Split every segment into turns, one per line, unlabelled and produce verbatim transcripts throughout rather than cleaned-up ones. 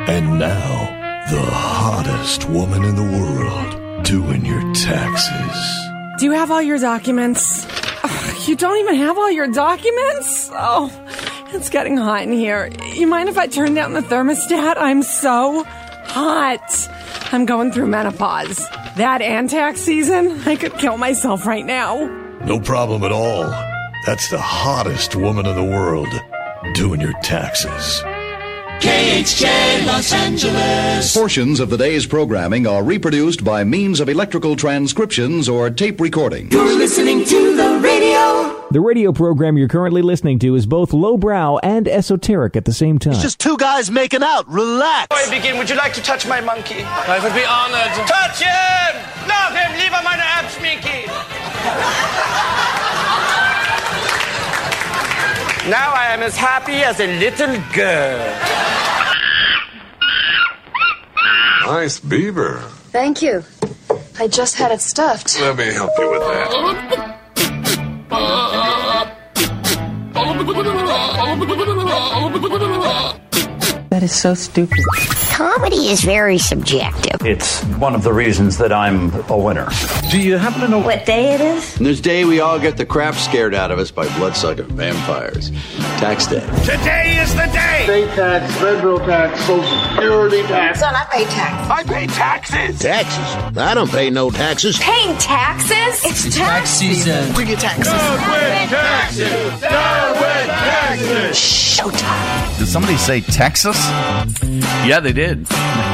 And now, the hottest woman in the world doing your taxes.
Do you have all your documents? Ugh, you don't even have all your documents? Oh, it's getting hot in here. You mind if I turn down the thermostat? I'm so hot. I'm going through menopause. That and tax season, I could kill myself right now.
No problem at all. That's the hottest woman in the world doing your taxes.
K H J Los Angeles.
Portions of the day's programming are reproduced by means of electrical transcriptions or tape recording.
You're listening to the radio.
The radio program you're currently listening to is both lowbrow and esoteric at the same time.
It's just two guys making out. Relax.
Before I begin, would you like to touch my monkey? I would be honored. Touch him! Love him! Lieber meine Erbschminki! Now I am as happy as a little girl.
Nice beaver.
Thank you. I just had it stuffed.
Let me help you with that.
That is so stupid.
Comedy is very subjective.
It's one of the reasons that I'm a winner.
Do you happen to know
what day it is?
And this day we all get the crap scared out of us by bloodsucking vampires. Tax day.
Today is the day!
State tax, federal tax, social security tax.
Son, I pay taxes.
I pay taxes!
Taxes? I don't pay no taxes.
Paying taxes? It's,
it's
tax
season.
Bring your taxes.
Down with taxes! Down with taxes!
Showtime.
Did somebody say Texas?
Yeah, they did.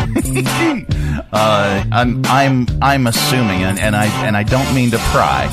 uh, I'm I'm I'm assuming, and, and I and I don't mean to pry,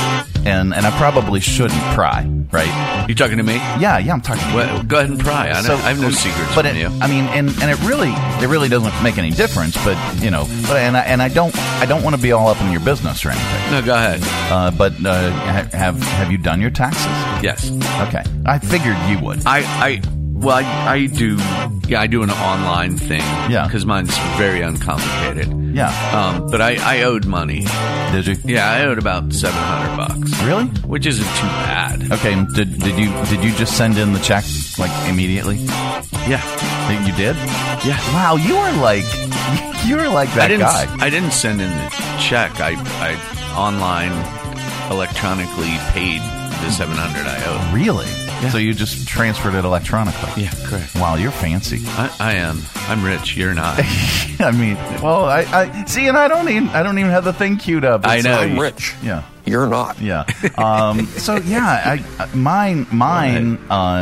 and and I probably shouldn't pry, right?
You talking to me?
Yeah, yeah, I'm talking to
well,
you.
Go ahead and pry. I, so, I have no secrets
but
from
it,
you.
I mean, and, and it really it really doesn't make any difference. But you know, but and I, and I don't I don't want to be all up in your business or anything.
No, go ahead.
Uh, but uh, have have you done your taxes?
Yes.
Okay, I figured you would.
I. I Well, I, I do, yeah, I do an online thing.
Yeah.
Because mine's very uncomplicated.
Yeah.
Um, but I, I owed money.
Did you?
Yeah, I owed about seven hundred bucks.
Really?
Which isn't too bad.
Okay. Did did you did you just send in the check like immediately?
Yeah.
You did?
Yeah.
Wow, you are like you are like that
I didn't,
guy.
I didn't send in the check. I I online electronically paid the seven hundred I owed.
Really?
Yeah.
So you just transferred it electronically?
Yeah, correct.
Wow, you're fancy.
I, I am. I'm rich. You're not.
I mean, well, I, I see, and I don't even I don't even have the thing queued up.
It's, I know.
I'm
rich.
Yeah,
you're not.
Yeah. Um. so yeah, I mine mine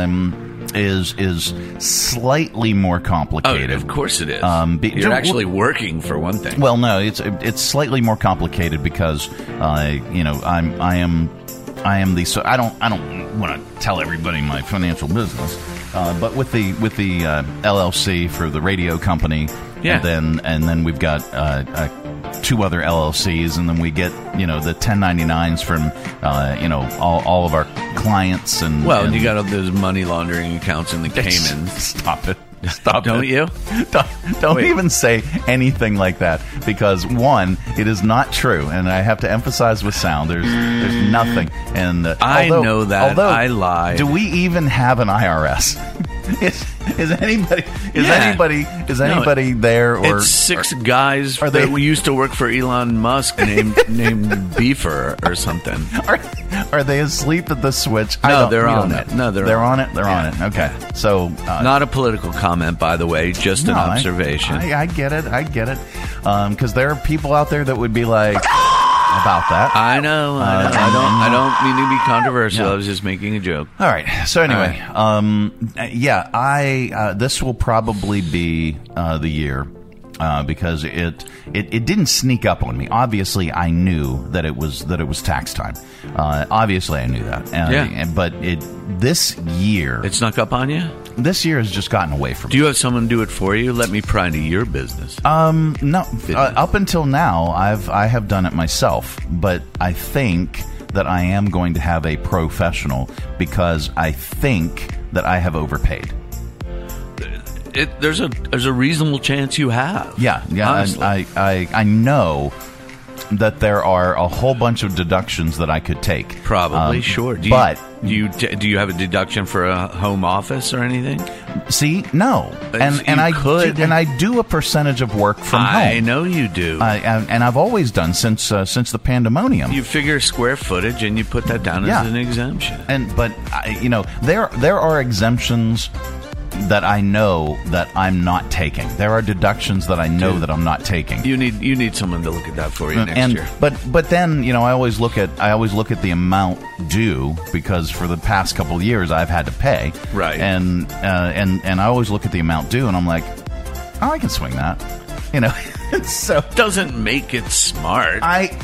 um is is slightly more complicated.
Oh, of course it is.
Um, be,
you're actually working for one thing.
Well, no, it's it's slightly more complicated because uh you know I'm I am. I am the so I don't I don't want to tell everybody my financial business, uh, but with the with the uh, L L C for the radio company,
yeah.
and then and then we've got uh, uh, two other L L Cs, and then we get you know the ten ninety-nines from uh, you know all, all of our clients and
well,
and
you got all those money laundering accounts in the Caymans.
Stop it. Stop
Don't
it.
you?
Don't, don't even say anything like that because one, it is not true, and I have to emphasize with sound. There's there's nothing, and uh,
I
although,
know that.
Although,
I lied.
Do we even have an I R S? is, is anybody is
yeah.
anybody is anybody
no,
there? Or
it's six or, guys
are
that
they,
we used to work for Elon Musk named named Beaver or something.
Are, are they asleep at the switch?
No,
I don't,
they're on
know.
it. No, they're,
they're
on,
on it. They're
yeah.
on it. Okay, so uh,
not a political comment, by the way, just
no,
an observation.
I, I, I get it. I get it. Because um, there are people out there that would be like about that.
I know. I, know. Uh, I don't. I don't mean to be controversial. Yeah. I was just making a joke.
All right. So anyway,
right.
um, yeah, I uh, this will probably be uh, the year. Uh, because it, it it didn't sneak up on me. Obviously, I knew that it was that it was tax time. Uh, obviously, I knew that. Uh,
yeah.
But it this year
it snuck up on you.
This year has just gotten away from me.
Do you have someone do it for you? Let me pry into your business.
Um, no. Uh, up until now, I've I have done it myself, but I think that I am going to have a professional because I think that I have overpaid.
It, there's a there's a reasonable chance you have.
Yeah, yeah.
Honestly.
I, I I know that there are a whole bunch of deductions that I could take.
Probably,
Um,
sure. Do you,
but
do you do you have a deduction for a home office or anything?
see, no, and
you
and I
could.
do, and I do a percentage of work from home.
I know you do.
I, and, and I've always done since uh, since the pandemonium.
You figure square footage and you put that down
Yeah.
as an exemption.
And but I, you know there there are exemptions that I know that I'm not taking. There are deductions that I know
Dude,
that I'm not taking.
You need you need someone to look at that for you next
and,
year.
But but then you know I always look at I always look at the amount due because for the past couple of years I've had to pay.
Right.
And uh, and and I always look at the amount due and I'm like, oh, I can swing that. You know. So
doesn't make it smart.
I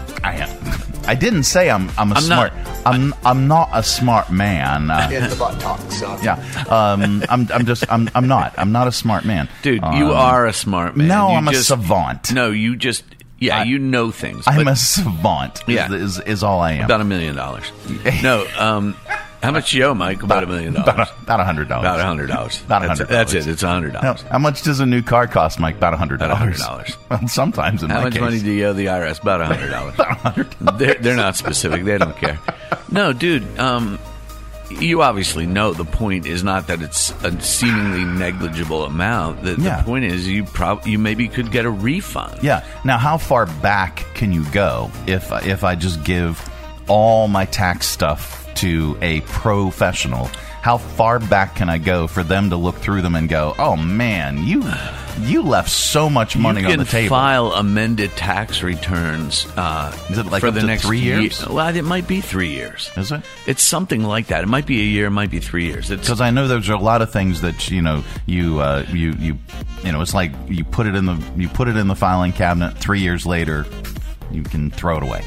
I I didn't say I'm I'm a
I'm
smart.
not-
I'm I'm not a smart man. Uh,
It's about talk, son.
yeah. Um. I'm I'm just I'm I'm not. I'm not a smart man.
Dude,
Um,
you are a smart man.
No,
You
I'm
just,
a savant.
No, you just yeah,
I-
you know things.
I'm
but
a savant.
Yeah.
Is, is is all I am.
about a million dollars. No, um, how much you owe, Mike? About a million dollars.
About a, about a hundred dollars.
About a hundred dollars.
About a
That's-
hundred
That's
dollars.
it. It's a hundred
No,
dollars.
how much does a new car cost, Mike? About a hundred
About a hundred
dollars.
dollars.
Well, sometimes in
How
my
much
case.
money do you owe the I R S? About a hundred dollars.
About a hundred dollars.
They're, they're not specific. They don't care. No, dude. Um, you obviously know the point is not that it's a seemingly negligible amount. The,
Yeah.
the point is you prob- you maybe could get a refund.
Yeah. Now, how far back can you go if if I just give all my tax stuff to a professional? How far back can I go for them to look through them and go, "Oh man, you you left so much money
you
on
can
the table."
file amended tax returns uh,
Is it like
for
up
the
to
next
three
ye-
years?
Well, it might be three years.
Is it?
It's something like that. It might be a year. It might be three years. It's
Because I know there's a lot of things that you know you uh, you you you know it's like you put it in the you put it in the filing cabinet. Three years later, you can throw it away.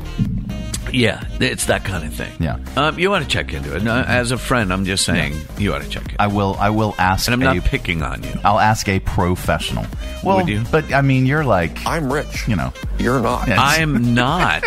yeah, it's that kind of thing.
Yeah.
um, you ought to check into it. No, as a friend, I'm just saying you ought to check it.
I will. I will ask.
and I'm not
a,
picking on you.
I'll ask a professional. Well,
Would you?
But I mean, you're like
I'm rich.
you know.
You're not.
Yeah.
I'm not.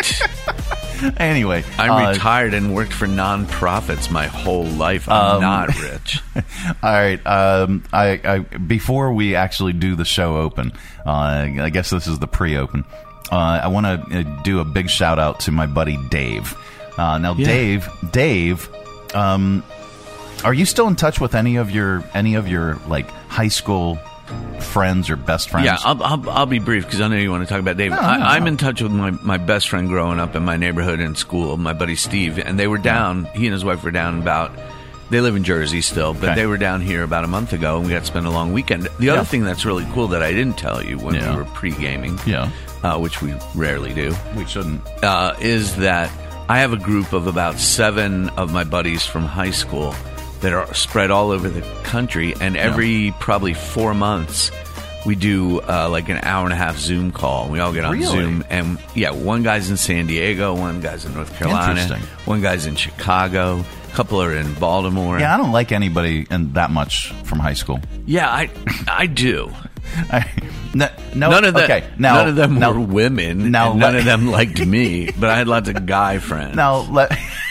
Anyway,
I'm
uh,
retired and worked for nonprofits my whole life. I'm
Um,
not rich.
All right. Um, I, I before we actually do the show open, uh, I guess this is the pre-open. Uh, I want to uh, do a big shout out to my buddy Dave. Uh, now,
Yeah.
Dave, Dave, um, are you still in touch with any of your any of your like high school friends or best friends?
Yeah, I'll, I'll, I'll be brief because I know you want to talk about David.
No,
I,
no,
I'm
no.
in touch with my, my best friend growing up in my neighborhood in school, my buddy Steve, and they were down, he and his wife were down about, they live in Jersey still, but
Okay.
they were down here about a month ago, and we got to spend a long weekend. The other
Yeah.
thing that's really cool that I didn't tell you when
Yeah.
we were pre-gaming,
Yeah.
uh, which we rarely do,
We shouldn't.
uh, is that I have a group of about seven of my buddies from high school that are spread all over the country, and every probably four months we do uh, like an hour and a half Zoom call. We all get on
Really?
Zoom, and yeah, one guy's in San Diego, one guy's in North Carolina,
Interesting.
one guy's in Chicago, a couple are in Baltimore.
Yeah, I don't like anybody in that much from high school.
Yeah, I I do.
I, no, no,
None of them.
okay, now,
none of them
now,
were women.
now
and none
let-
of them liked me, but I had lots of guy friends.
Now, let,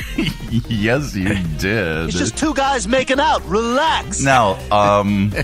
yes, you did.
It's just two guys making out. Relax.
Now, um,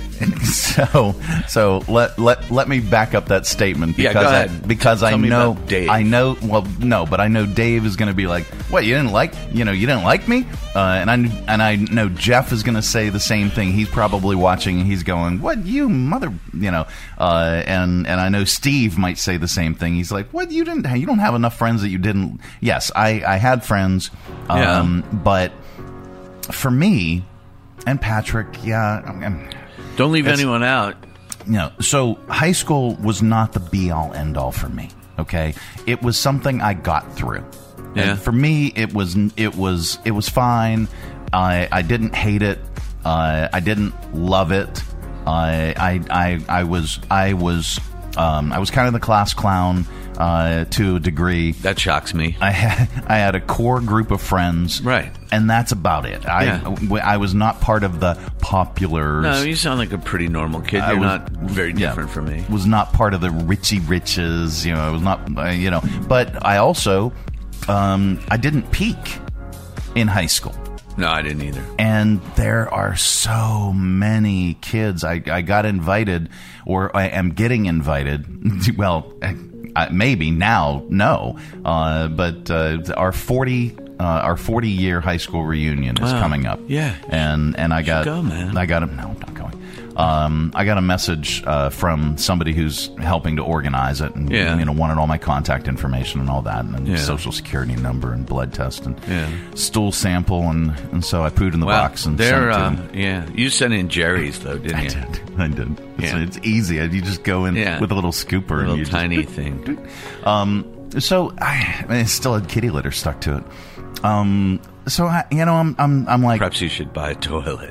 so so let let let me back up that statement
Yeah,
because
go
I,
ahead.
because
Tell
I
me
know
about Dave.
I know well no, but I know Dave is going to be like, what, you didn't like you know you didn't like me, uh, and I and I know Jeff is going to say the same thing. He's probably watching. He's going, what, you mother, you know, uh, and and I know Steve might say the same thing. He's like, what, you didn't you don't have enough friends that you didn't. Yes, I I had friends, um,
Yeah.
but for me and Patrick, yeah. I'm,
Don't leave
It's-
anyone out.
you know, so high school was not the be all end all for me. Okay, it was something I got through.
Yeah.
And for me, it was it was it was fine. I I didn't hate it. Uh, I didn't love it. I I I, I was I was um, I was kind of the class clown uh, to a degree.
That shocks me.
I had I had a core group of friends,
Right.
and that's about it. I
Yeah.
I was not part of the populars.
No, you sound like a pretty normal kid.
I
You're
was-
not very
yeah,
different from me.
Was not part of the richy riches, you know. I was not, uh, you know. But I also, um, I didn't peak in high school,
No, I didn't either.
and there are so many kids. I, I got invited, or I am getting invited. Well, I, I, maybe now, no. Uh, but uh, our forty uh, our forty year high school reunion is
Wow.
coming up.
Yeah.
and and I got
go, man.
I got a no, I'm not going. Um, I got a message uh, from somebody who's helping to organize it, and
Yeah.
you know, wanted all my contact information and all that, and
Yeah.
social security number and blood test and
Yeah.
stool sample, and, and so I pooed in the
Wow.
box and
They're,
sent it to
uh,
them.
yeah. You sent in Jerry's, though, didn't
I
you?
did. I did. It's,
Yeah.
it's easy. You just go in
Yeah.
with a little scooper,
A
and
little
you
tiny
just,
thing.
Um, so I, I still had kitty litter stuck to it. Um, so I, you know, I'm, I'm, I'm like,
Perhaps you should buy a toilet.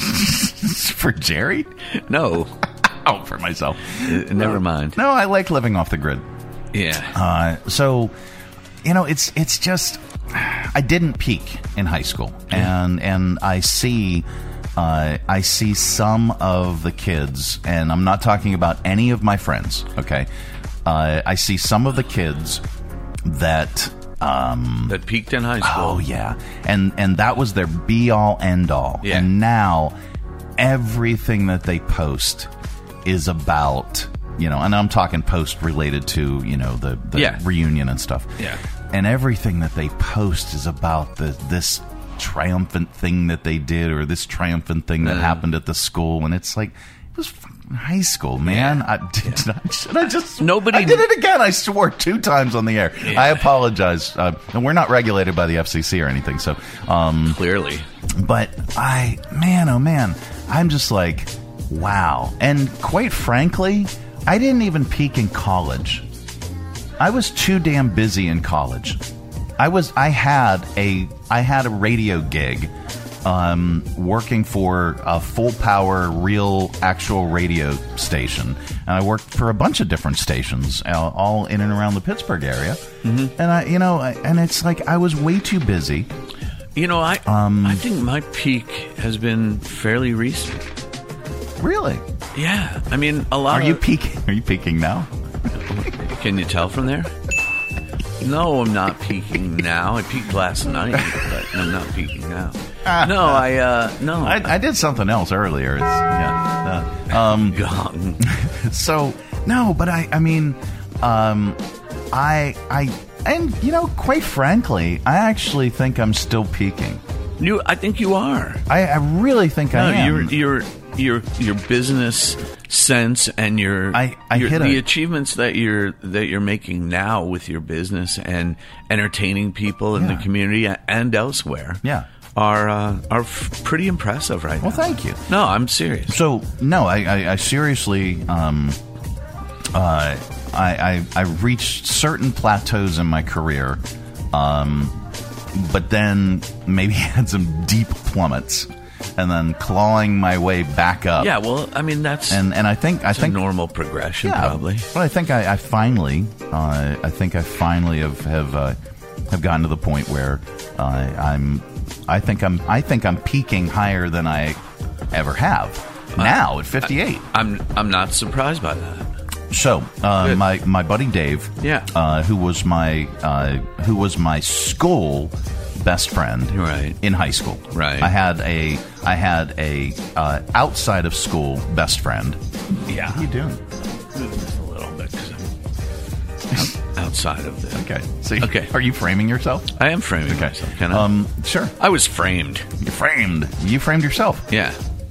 for Jerry?
No.
Oh, for myself.
Uh, never mind.
No, I like living off the grid.
Yeah.
Uh, so, you know, it's it's just I didn't peak in high school, and and I see uh, I see some of the kids, and I'm not talking about any of my friends. Okay, uh, I see some of the kids that. Um,
that peaked in high school.
Oh yeah, and and that was their be all end all.
Yeah.
And now everything that they post is about, you know, and I'm talking post related to, you know, the, the
Yeah.
reunion and stuff.
Yeah.
And everything that they post is about the this triumphant thing that they did, or this triumphant thing that
Mm.
happened at the school, and it's like, it was fucking high school, man. I did, did I, should I just
Nobody-
I did it again. I swore two times on the air.
Yeah.
I apologize. Uh, and we're not regulated by the F C C or anything, so um,
Clearly.
but I, man, oh man, I'm just like, wow. And quite frankly, I didn't even peak in college. I was too damn busy in college. I was, I had a, I had a radio gig, um, working for a full power, real, actual radio station, and I worked for a bunch of different stations, uh, all in and around the Pittsburgh area. Mm-hmm. And I, you know, I, and it's like I was way too busy.
You know, I
Um,
I think my peak has been fairly recent.
Really?
Yeah. I mean, a lot
Are
of...
you peaking? Are you peaking now?
Can you tell from there? No, I'm not peaking now. I peaked last night, but I'm not peaking now. No, I, uh, no.
I, I did something else earlier. It's, yeah. Uh, um,
Gone.
so, no, but I, I mean, um, I, I, and, you know, quite frankly, I actually think I'm still peaking.
You, I think you are.
I, I really think
No,
I am.
your your your your business sense and your,
I- I
your
hit
the
a-
achievements that you're that you're making now with your business and entertaining people in
Yeah.
the community and elsewhere.
Yeah.
Are uh, are f- pretty impressive right
Well,
now.
thank you.
No, I'm serious.
So, no, I, I, I seriously, um, uh, I, I, I reached certain plateaus in my career, um, but then maybe had some deep plummets, and then clawing my way back up.
Yeah, well, I mean that's
and and I think I
that's
think
a normal progression,
yeah,
probably.
But I think I, I finally, uh, I think I finally have have uh, have gotten to the point where uh, I'm, I think I'm, I think I'm peaking higher than I ever have now at fifty-eight.
I, I'm I'm not surprised by that.
So, uh,
Good.
my my buddy Dave,
Yeah.
uh, who was my uh, who was my school best friend,
Right.
in high school.
Right.
I had a I had a uh, outside of school best friend.
Yeah.
What are you doing?
Just a little bit because I'm out- outside of the.
Okay. So,
Okay.
Are you framing yourself?
I am framing
Okay.
myself. Can I?
Um, sure.
I was framed.
You framed. You framed yourself.
Yeah.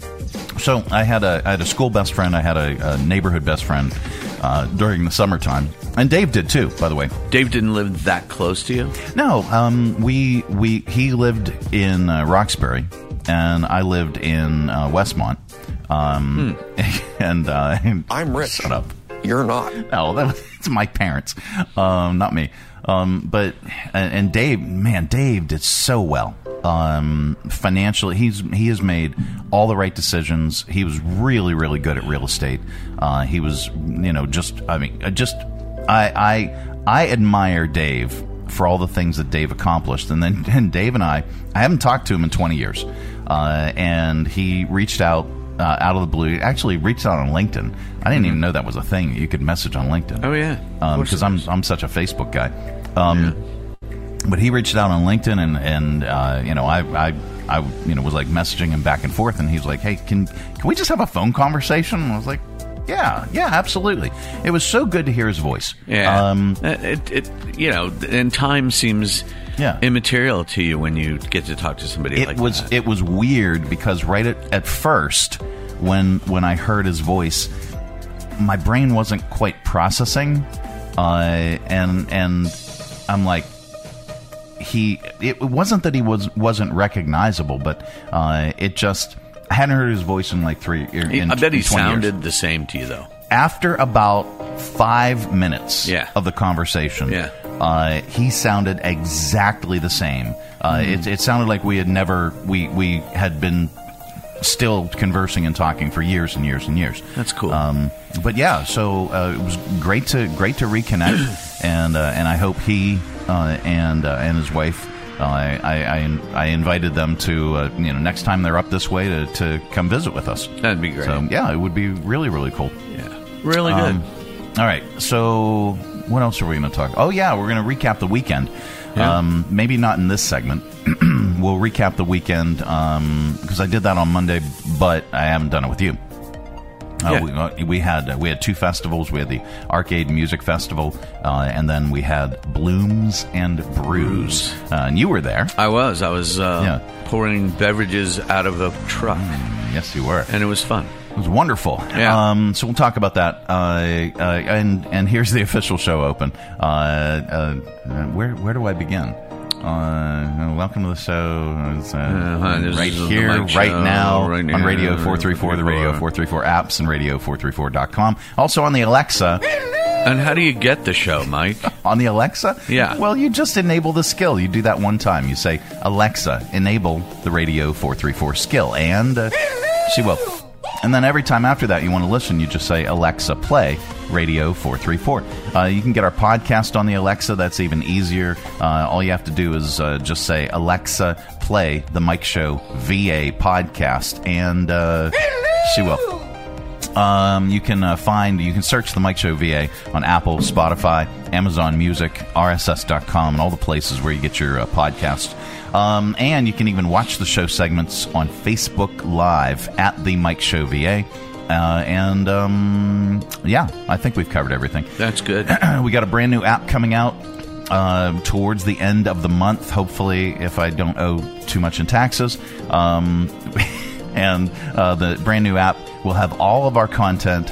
So I had a I had a school best friend. I had a, a neighborhood best friend uh, during the summertime, and Dave did too. By the way,
Dave didn't live that close to you.
no, um, we we he lived in uh, Roxbury, and I lived in uh, Westmont. Um, and uh,
I'm rich.
Shut up.
You're not.
No, that was, it's my parents, um, not me. Um, but and, and Dave, man, Dave did so well. Um, financially, he's he has made all the right decisions. He was really, really good at real estate. Uh, he was, you know, just I mean, uh, just I I I admire Dave for all the things that Dave accomplished. And then and Dave and I, I haven't talked to him in twenty years, uh, and he reached out. Uh, out of the blue, actually reached out on LinkedIn. I didn't even know that was a thing. You could message on LinkedIn.
Oh yeah,
because I'm I'm such a Facebook guy. Um, yeah. But he reached out on LinkedIn, and and uh, you know I I I you know was like messaging him back and forth, and he was like, "Hey, can can we just have a phone conversation?" And I was like, Yeah, yeah, absolutely. It was so good to hear his voice.
Yeah,
um,
it, it you know, and time seems
yeah.
immaterial to you when you get to talk to somebody
it
like
was,
that.
It was weird because right at, at first, when when I heard his voice, my brain wasn't quite processing, uh, and and I'm like, he. It wasn't that he was wasn't recognizable, but uh, it just. I hadn't heard his voice in like three. In,
I bet he sounded
years.
the same to you, though.
After about five minutes
yeah.
of the conversation,
yeah.
uh, he sounded exactly the same. Uh, mm. it, it sounded like we had never we we had been still conversing and talking for years and years and years.
That's cool.
Um, but yeah, so uh, it was great to great to reconnect, and uh, and I hope he uh, and uh, and his wife. Uh, I, I I invited them to uh, you know next time they're up this way to, to come visit with us.
That'd be great.
So yeah, it would be really really cool.
Yeah, really good.
Um, all right, so what else are we going to talk? Oh yeah, we're going to recap the weekend. Yeah. Um, maybe not in this segment. We'll recap the weekend because um, I did that on Monday, but I haven't done it with you. Uh,
yeah.
we, uh, we had uh, we had two festivals. We had the Arcade Music Festival, uh, and then we had Blooms and Brews. Uh, and you were there.
I was. I was uh,
yeah.
pouring beverages out of a truck.
Mm, yes, you were,
and it was fun.
It was wonderful.
Yeah.
Um, so we'll talk about that. Uh, uh, and and here's the official show open. Uh, uh, where where do I begin? Uh, welcome to the show. It's, uh,
uh,
right here, right now,
right
on Radio four thirty-four, the Radio four thirty-four apps, and radio four thirty-four dot com. Also on the Alexa.
And how do you get the show, Mike?
On the Alexa?
Yeah.
Well, you just enable the skill. You do that one time. You say, Alexa, enable the Radio four thirty-four skill. And uh, she will. And then every time after that you want to listen, you just say, Alexa, play Radio four thirty-four. Uh, you can get our podcast on the Alexa. That's even easier. Uh, all you have to do is uh, just say, Alexa, play the Mike Show V A podcast. And uh, she will. Um, you can uh, find, you can search the Mike Show V A on Apple, Spotify, Amazon Music, R S S dot com, and all the places where you get your uh, podcasts. Um, and you can even watch the show segments on Facebook Live at the Mike Show V A. Uh, and, um, yeah, I think we've covered everything.
That's good.
We got a brand new app coming out uh, towards the end of the month, hopefully, if I don't owe too much in taxes. Um, and uh, the brand new app will have all of our content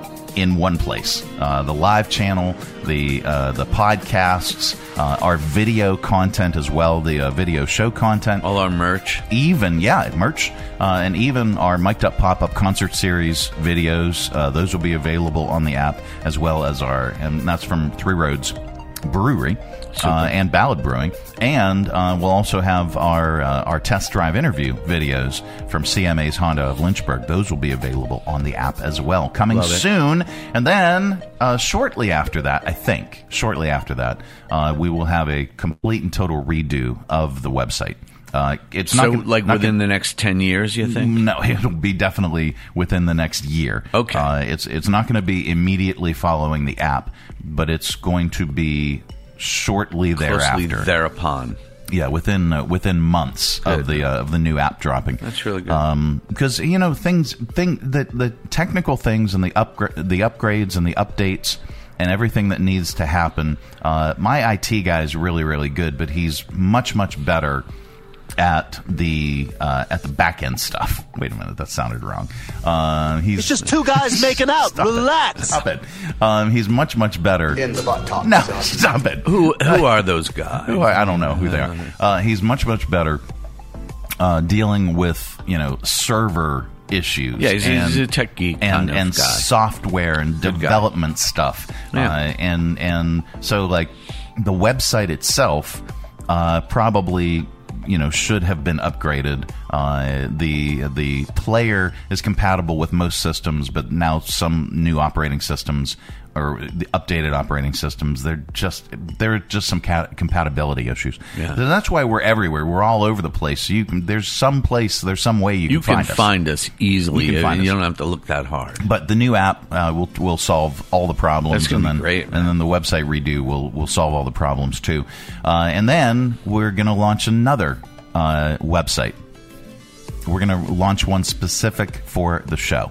in one place. Uh, the live channel, the uh, the podcasts, uh, our video content as well, the uh, video show content.
All our merch.
Even, yeah, merch. Uh, and even our Mic'd Up Pop-Up Concert Series videos. Uh, those will be available on the app, as well as our, and that's from Three Roads Brewery. Uh, and Ballad Brewing, and uh, we'll also have our uh, our test drive interview videos from C M A's Honda of Lynchburg. Those will be available on the app as well, coming soon. And then uh, shortly after that, I think, shortly after that, uh, we will have a complete and total redo of the website. Uh, it's
so,
not gonna,
like
not
within
gonna,
the next ten years, you think?
No, it'll be definitely within the next year.
Okay,
uh, it's it's not going to be immediately following the app, but it's going to be shortly
Closely
thereafter.
thereupon.
Yeah, within uh, within months
good.
of the uh, of the new app dropping.
That's really good.
Because um, you know things, thing the the technical things and the upgra- the upgrades and the updates and everything that needs to happen. Uh, my I T guy is really really good, but he's much much better at the uh, at the back end stuff. Wait a minute, that sounded wrong. Uh, he's
it's just two guys making out.
Stop
Relax.
It. Stop it. Um, he's much much better.
In the butt talk.
No, stop it.
Who who are those guys?
Who are, I don't know who they are. Uh, he's much much better uh, dealing with you know server issues.
Yeah, he's,
and,
he's a tech geek
and
kind of
and
guy.
software and
Good
development
guy.
stuff.
Yeah.
Uh, and and so like the website itself uh, probably. You know, should have been upgraded. Uh, the the player is compatible with most systems, but now some new operating systems or the updated operating systems, they're just there are just some cat- compatibility issues.
Yeah.
So that's why we're everywhere. We're all over the place. You can, there's some place, there's some way you,
you
can,
can
find us.
find us easily.
You, can find
you
us.
don't have to look that hard.
But the new app uh, will will solve all the problems,
That's gonna
and
be
then
great, man.
and then the website redo will will solve all the problems too. Uh, and then we're going to launch another uh, website. We're going to launch one specific for the show.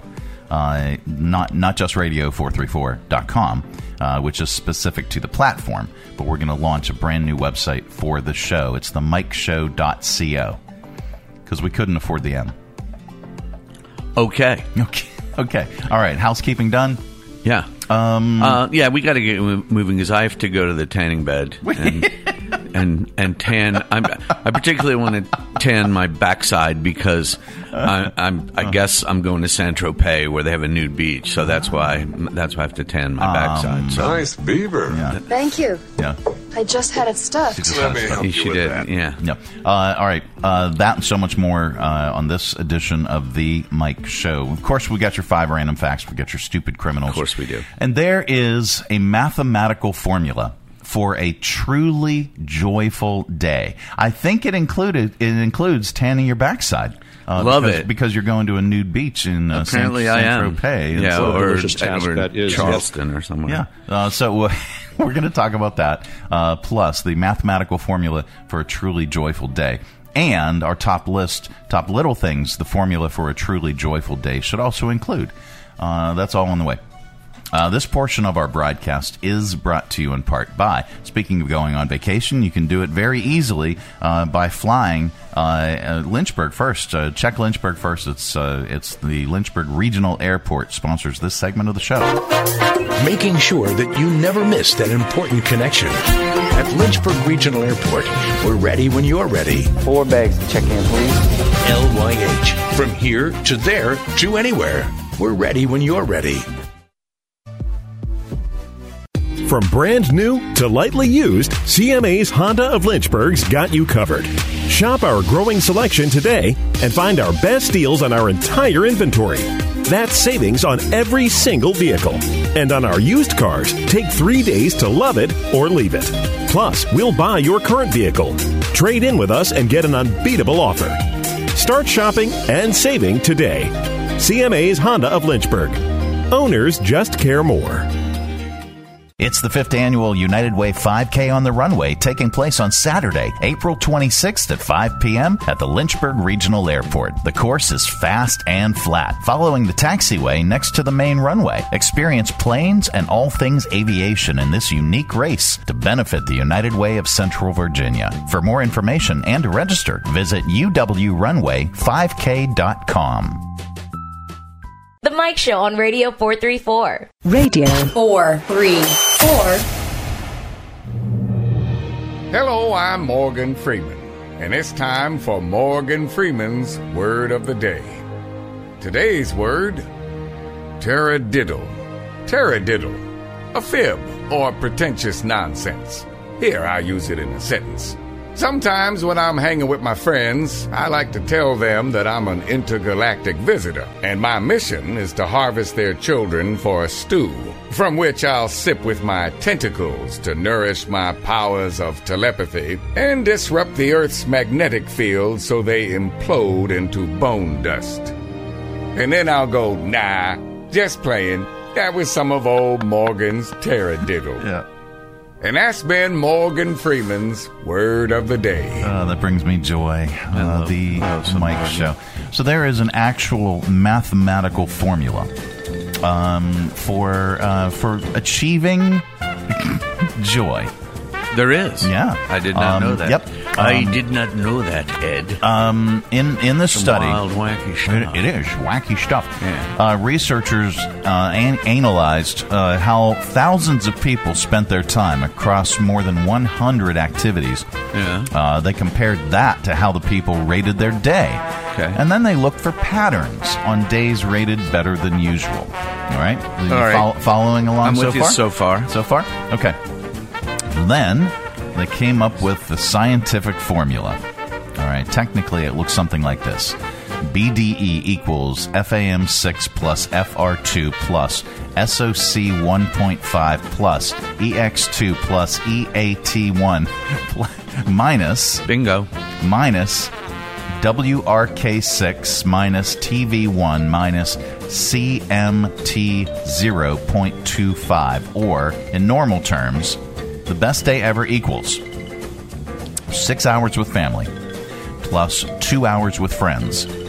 uh, not not just radio four thirty-four dot com, uh, which is specific to the platform, but we're going to launch a brand new website for the show. It's the mike show dot co, because we couldn't afford the M.
Okay.
Okay. Okay. All right. Housekeeping done?
Yeah.
Um,
uh, yeah, we got to get moving because I have to go to the tanning bed and and, and tan. I'm, I particularly want to tan my backside because I, I'm. I guess I'm going to Saint-Tropez where they have a nude beach, so that's why that's why I have to tan my backside.
Um,
So.
Nice beaver.
Yeah.
Thank you.
Yeah.
I just had it stuffed.
Let me help you
She
with
did.
that.
Yeah.
Yeah. Uh, all right. Uh, that and so much more uh, on this edition of the Mike Show. Of course, we got your five random facts. We got your stupid criminals.
Of course we do.
And there is a mathematical formula for a truly joyful day. I think it included it includes tanning your backside. Uh,
Love
because,
it.
because you're going to a nude beach in uh,
Apparently
Saint,
I am.
Saint-Tropez. And
Yeah,
so-
or,
delicious task
or
that is,
Charleston or somewhere.
yeah. Uh, so uh, we're going to talk about that, uh, plus the mathematical formula for a truly joyful day. And our top list, top little things, the formula for a truly joyful day should also include. Uh, that's all on the way. Uh, this portion of our broadcast is brought to you in part by, speaking of going on vacation, you can do it very easily uh, by flying uh, uh, Lynchburg first. Uh, check Lynchburg first. It's uh, it's the Lynchburg Regional Airport sponsors this segment of the show.
Making sure that you never miss that important connection. At Lynchburg Regional Airport, we're ready when you're ready.
Four bags to check in, please.
L Y H. From here to there to anywhere. We're ready when you're ready.
From brand new to lightly used, C M A's Honda of Lynchburg's got you covered. Shop our growing selection today and find our best deals on our entire inventory. That's savings on every single vehicle. And on our used cars, take three days to love it or leave it. Plus, we'll buy your current vehicle. Trade in with us and get an unbeatable offer. Start shopping and saving today. C M A's Honda of Lynchburg. Owners just care more.
It's the fifth annual United Way five K on the Runway, taking place on Saturday, April twenty-sixth at five p.m. at the Lynchburg Regional Airport. The course is fast and flat, following the taxiway next to the main runway. Experience planes and all things aviation in this unique race to benefit the United Way of Central Virginia. For more information and to register, visit u w runway five k dot com.
The Mike Show on Radio four thirty-four.
Radio four thirty-four.
Hello, I'm Morgan Freeman, and it's time for Morgan Freeman's Word of the Day. Today's word, taradiddle. Taradiddle, a fib or pretentious nonsense. Here, I'll use it in a sentence. Sometimes when I'm hanging with my friends, I like to tell them that I'm an intergalactic visitor, and my mission is to harvest their children for a stew, from which I'll sip with my tentacles to nourish my powers of telepathy and disrupt the Earth's magnetic field so they implode into bone dust. And then I'll go, nah, just playing. That was some of old Morgan's taradiddle.
Yeah.
And that's been Morgan Freeman's Word of the Day.
Uh, that brings me joy. Uh, love, the Mike Show. So there is an actual mathematical formula um, for uh, for achieving joy.
There is.
Yeah.
I did not
um,
know that.
Yep.
I
Um,
did not know that, Ed.
Um, in in this
Some
study,
wild, wacky stuff.
It, it is wacky stuff.
Yeah.
Uh, researchers uh, an- analyzed uh, how thousands of people spent their time across more than one hundred activities.
Yeah.
Uh, they compared that to how the people rated their day.
Okay.
And then they looked for patterns on days rated better than usual. All right. Are you
All right.
fol- following along
I'm
so
with you
far?
so far.
So far? Okay. Then they came up with the scientific formula. All right. Technically, it looks something like this. B D E equals F A M six plus F R two plus S O C one point five plus E X two plus E A T one minus...
Bingo.
Minus W R K six minus T V one minus C M T zero point two five, or, in normal terms, the best day ever equals six hours with family plus two hours with friends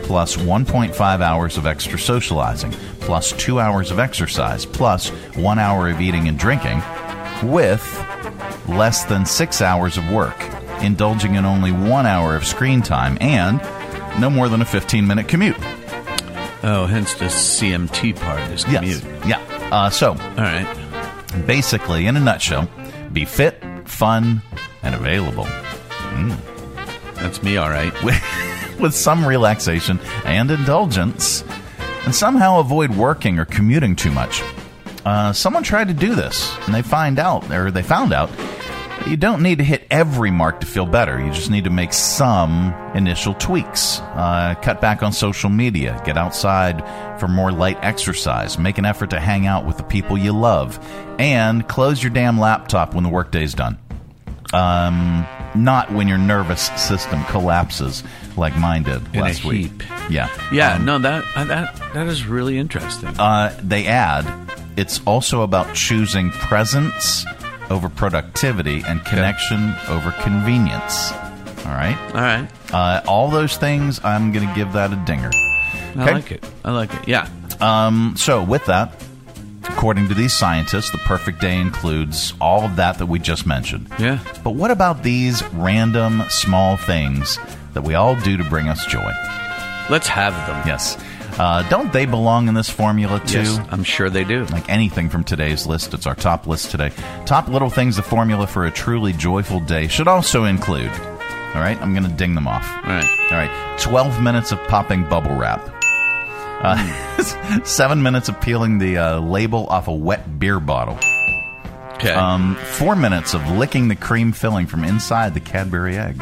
plus one point five hours of extra socializing, plus two hours of exercise, plus one hour of eating and drinking, with less than six hours of work, indulging in only one hour of screen time, and no more than a fifteen-minute commute.
Oh, hence the C M T part is commute.
Yes. Yeah. Uh, so,
all right.
Basically, in a nutshell, be fit, fun, and available. Mm.
That's me, all right.
With some relaxation and indulgence, and somehow avoid working or commuting too much. Uh, someone tried to do this, and they find out, or they found out, that you don't need to hit every mark to feel better. You just need to make some initial tweaks. Uh, cut back on social media. Get outside for more light exercise. Make an effort to hang out with the people you love. And close your damn laptop when the workday's done. Um, not when your nervous system collapses like mine did
In
last
a
week.
heap.
Yeah.
Yeah,
Um,
no, that uh, that that is really interesting.
Uh, they add, it's also about choosing presence over productivity and connection okay. over convenience. All right?
All right.
Uh, all those things, I'm going to give that a dinger.
I
Okay?
like it. I like it. Yeah.
Um, so with that, according to these scientists, the perfect day includes all of that that we just mentioned.
Yeah.
But what about these random small things that we all do to bring us joy?
Let's have them.
Yes. Uh, don't they belong in this formula, too?
Yes, I'm sure they do.
Like anything from today's list, it's our top list today. Top little things, the formula for a truly joyful day should also include. All right? I'm going to ding them off.
All right.
All right. twelve minutes of popping bubble wrap. Uh, seven minutes of peeling the uh, label off a wet beer bottle.
Okay.
Um, four minutes of licking the cream filling from inside the Cadbury egg.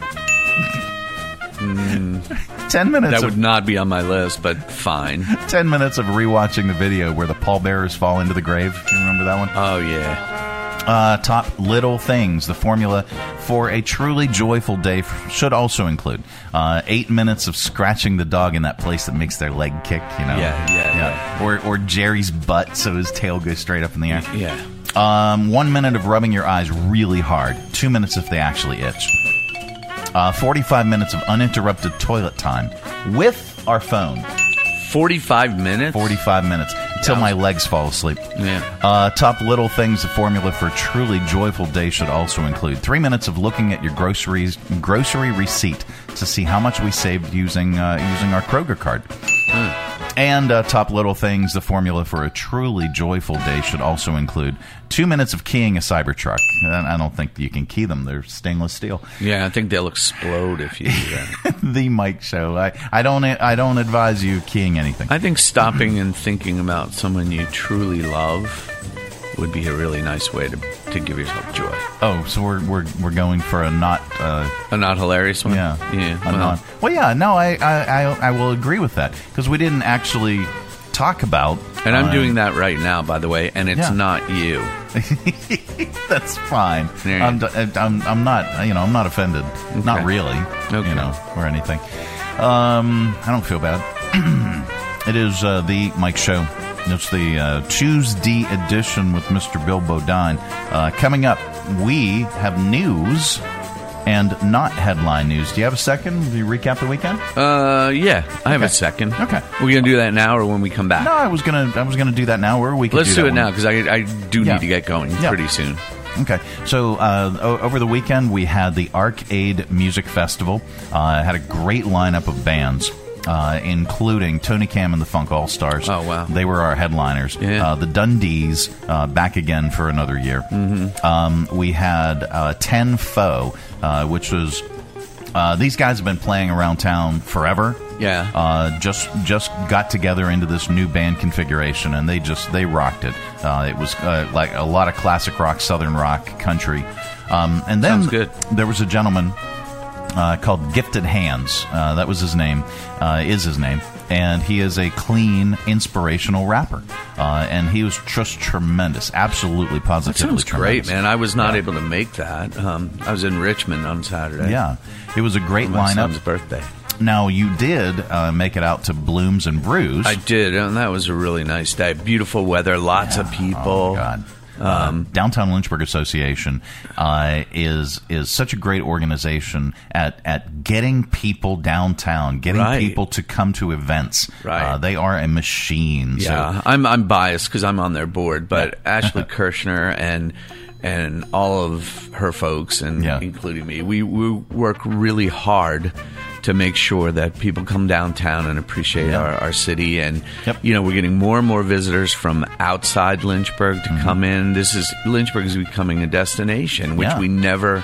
Mm,
Ten minutes
that
of,
would not be on my list, but fine.
Ten minutes of rewatching the video where the pallbearers fall into the grave. You remember that one?
Oh, yeah.
Uh, top little things. The formula for a truly joyful day f- should also include uh, eight minutes of scratching the dog in that place that makes their leg kick, you know?
Yeah, yeah, yeah.
Or, or Jerry's butt so his tail goes straight up in the air.
Yeah.
Um, one minute of rubbing your eyes really hard. Two minutes if they actually itch. Uh, forty-five minutes of uninterrupted toilet time with our phone.
forty-five minutes?
forty-five minutes. Until my legs fall asleep.
Yeah.
Uh, top little things, the formula for a truly joyful day should also include three minutes of looking at your groceries grocery receipt to see how much we saved using uh, using our Kroger card.
Mm.
And uh, top little things, the formula for a truly joyful day should also include two minutes of keying a Cybertruck. I don't think you can key them. They're stainless steel.
Yeah, I think they'll explode if you do that.
The Mike Show. I, I don't I don't advise you keying anything.
I think stopping and thinking about someone you truly love would be a really nice way to, to give yourself joy.
Oh, so we're we're we're going for a not uh,
a not hilarious one.
Yeah,
yeah.
A
Well,
non, well, yeah. No, I I I, I will agree with that because we didn't actually talk about.
and I'm
um,
doing that right now, by the way, and it's
yeah.
not you.
That's fine.
There
I'm,
you-
I'm I'm not you know I'm not offended. Not really.
Okay.
You know or anything. Um, I don't feel bad. It is uh, the Mike Show. It's the uh, Tuesday edition with Mister Bill Bodine. Uh, coming up, we have news and not headline news. Do you have a second? Do you recap the weekend?
Uh, yeah, I have
Okay.
a second.
Okay.
We're gonna do that now, or when we come back?
No, I was gonna I was gonna do that now, or we could
Let's
do,
do,
that
it now
one.
because I I do
Yeah.
need to get going
Yeah.
pretty soon.
Okay, so uh, o- over the weekend we had the Arcade Music Festival. Uh, had a great lineup of bands, uh, including Tony Cam and the Funk All Stars.
Oh, wow.
They were our headliners.
Yeah.
Uh, the Dundees uh, back again for another year.
Mm-hmm.
Um, we had uh, Ten Foe, uh, which was uh, these guys have been playing around town forever.
Yeah.
Uh, just just got together into this new band configuration, and they just they rocked it. Uh, it was uh, like a lot of classic rock, southern rock, country. Um, and then
Sounds good.
there was a gentleman uh, called Gifted Hands. Uh, that was his name. Uh, is his name. And he is a clean, inspirational rapper. Uh, and he was just tremendous. Absolutely,
That
positively
sounds
tremendous.
great, man. I was not
Yeah.
able to make that. Um, I was in Richmond on Saturday.
Yeah. It was a great
for my
lineup.
son's birthday.
Now, you did uh, make it out to Blooms and Brews.
I did, and that was a really nice day. Beautiful weather, lots of people.
Oh, God.
Um,
uh, Downtown Lynchburg Association uh, is is such a great organization at, at getting people downtown, getting
right.
people to come to events.
Right.
Uh, they are a machine.
Yeah,
so.
I'm I'm biased because I'm on their board, but Ashley Kirshner and and all of her folks, and
yeah.
including me, we, we work really hard to make sure that people come downtown and appreciate
yeah.
our, our city. And,
yep.
you know, we're getting more and more visitors from outside Lynchburg to mm-hmm. come in. This is Lynchburg is becoming a destination, which
yeah.
we never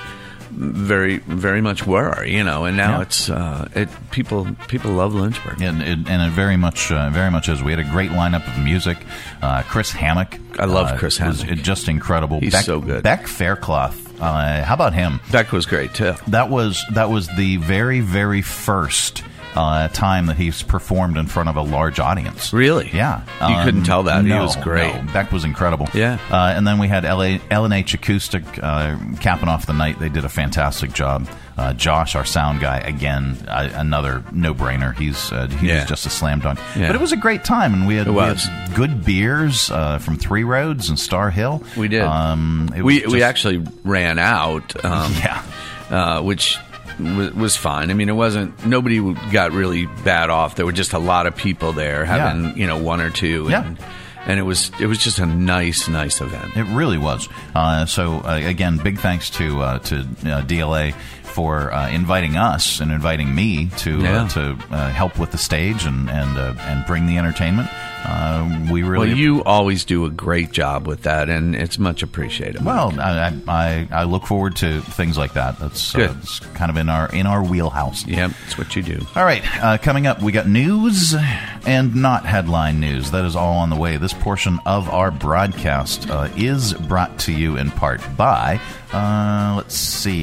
very, very much were, you know, and now
yeah.
it's uh, it people people love Lynchburg,
and it, and it very much uh, very much is. We had a great lineup of music. Uh, Chris Hammock,
I love
uh,
Chris Hammock,
was just incredible.
He's
Beck,
so good.
Beck Faircloth, uh, how about him?
Beck was great too.
That was that was the very very first uh, time that he's performed in front of a large audience.
Really?
Yeah.
You um, couldn't tell that.
No,
he was great.
No. Beck was incredible.
Yeah.
Uh, and then we had L and H Acoustic uh, capping off the night. They did a fantastic job. Uh, Josh, our sound guy, again, uh, another no-brainer. He's uh, he
yeah.
was just a slam dunk.
Yeah.
But it was a great time, and we had,
it
we
was.
had good beers uh, from Three Roads and Star Hill.
We did.
Um, it
we
just,
we actually ran out. Um,
yeah.
Uh, which w- was fine. I mean, it wasn't. Nobody got really bad off. There were just a lot of people there having
yeah.
you know one or two.
Yeah.
And, And it was it was just a nice, nice event.
It really was. Uh, so uh, again, big thanks to uh, to uh, D L A for uh, inviting us and inviting me to
yeah.
uh, to uh, help with the stage and and uh, and bring the entertainment. Uh, we really
well, you always do a great job with that, and it's much appreciated.
Well, I I, I look forward to things like that. That's
Good.
Uh, it's kind of in our in our wheelhouse.
Yep, that's what you do.
All right, uh, coming up, we got news and not headline news. That is all on the way. This portion of our broadcast uh, is brought to you in part by, uh, let's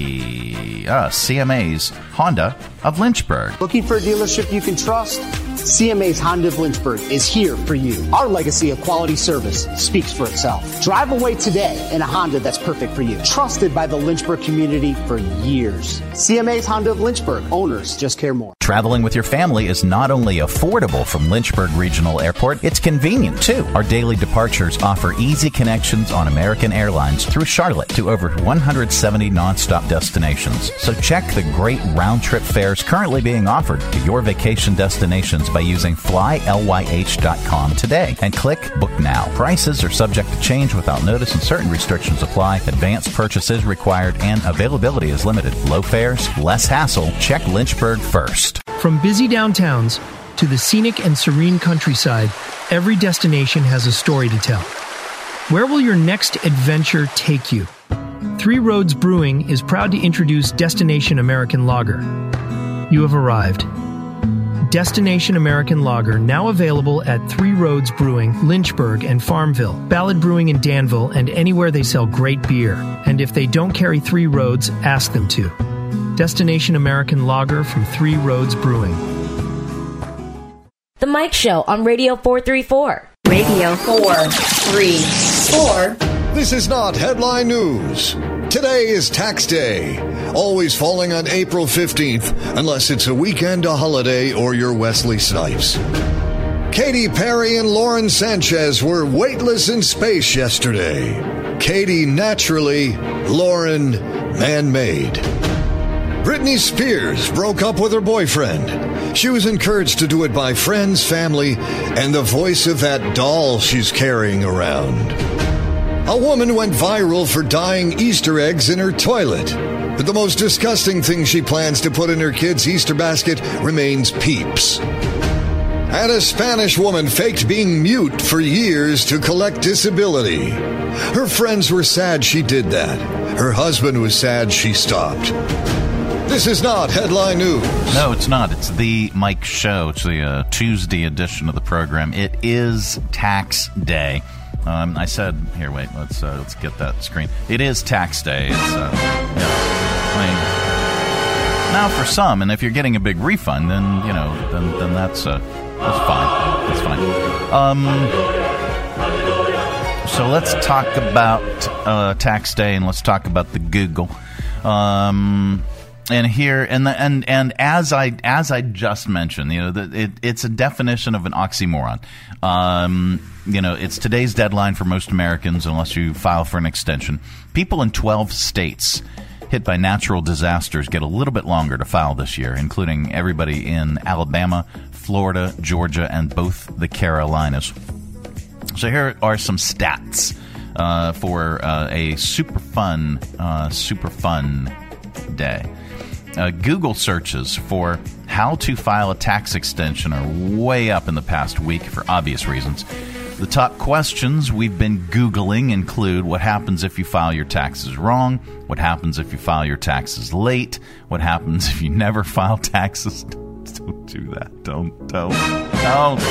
see, uh, C M A's Honda of Lynchburg.
Looking for a dealership you can trust? C M A's Honda of Lynchburg is here for you. Our legacy of quality service speaks for itself. Drive away today in a Honda that's perfect for you. Trusted by the Lynchburg community for years. C M A's Honda of Lynchburg. Owners just care more.
Traveling with your family is not only affordable from Lynchburg Regional Airport, it's convenient too. Our daily departures offer easy connections on American Airlines through Charlotte to over one hundred seventy nonstop destinations. So check the great round-trip fares currently being offered to your vacation destinations by using fly ly h dot com today and click Book Now. Prices are subject to change without notice and certain restrictions apply. Advanced purchase is required and availability is limited. Low fares, less hassle. Check Lynchburg first.
From busy downtowns to the scenic and serene countryside, every destination has a story to tell. Where will your next adventure take you? Three Roads Brewing is proud to introduce Destination American Lager. You have arrived. Destination American Lager, now available at Three Roads Brewing, Lynchburg, and Farmville, Ballard Brewing in Danville, and anywhere they sell great beer. And if they don't carry Three Roads, ask them to. Destination American Lager from Three Roads Brewing.
The Mike Show on Radio four thirty-four.
Radio four thirty-four.
This is not headline news. Today is tax day, always falling on April fifteenth, unless it's a weekend, a holiday, or you're Wesley Snipes. Katy Perry and Lauren Sanchez were weightless in space yesterday. Katy naturally, Lauren man-made. Britney Spears broke up with her boyfriend. She was encouraged to do it by friends, family, and the voice of that doll she's carrying around. A woman went viral for dyeing Easter eggs in her toilet. But the most disgusting thing she plans to put in her kid's Easter basket remains Peeps. And a Spanish woman faked being mute for years to collect disability. Her friends were sad she did that. Her husband was sad she stopped. This is not headline news.
No, it's not. It's the Mike Show. It's the uh, Tuesday edition of the program. It is tax day. Um, I said, here, wait, let's uh, let's get that screen. It is tax day. It's, uh, yeah. I mean, now for some, and if you're getting a big refund, then you know, then then that's uh, that's fine. That's fine. Um, so let's talk about uh, tax day, and let's talk about the Google. Um. And here, and the, and and as I as I just mentioned, you know, the, it, it's a definition of an oxymoron. Um, you know, it's today's deadline for most Americans, unless you file for an extension. People in twelve states hit by natural disasters get a little bit longer to file this year, including everybody in Alabama, Florida, Georgia, and both the Carolinas. So here are some stats uh, for uh, a super fun, uh, super fun day. Uh, Google searches for how to file a tax extension are way up in the past week for obvious reasons. The top questions we've been Googling include what happens if you file your taxes wrong, what happens if you file your taxes late, what happens if you never file taxes. Don't do that. Don't, don't, don't.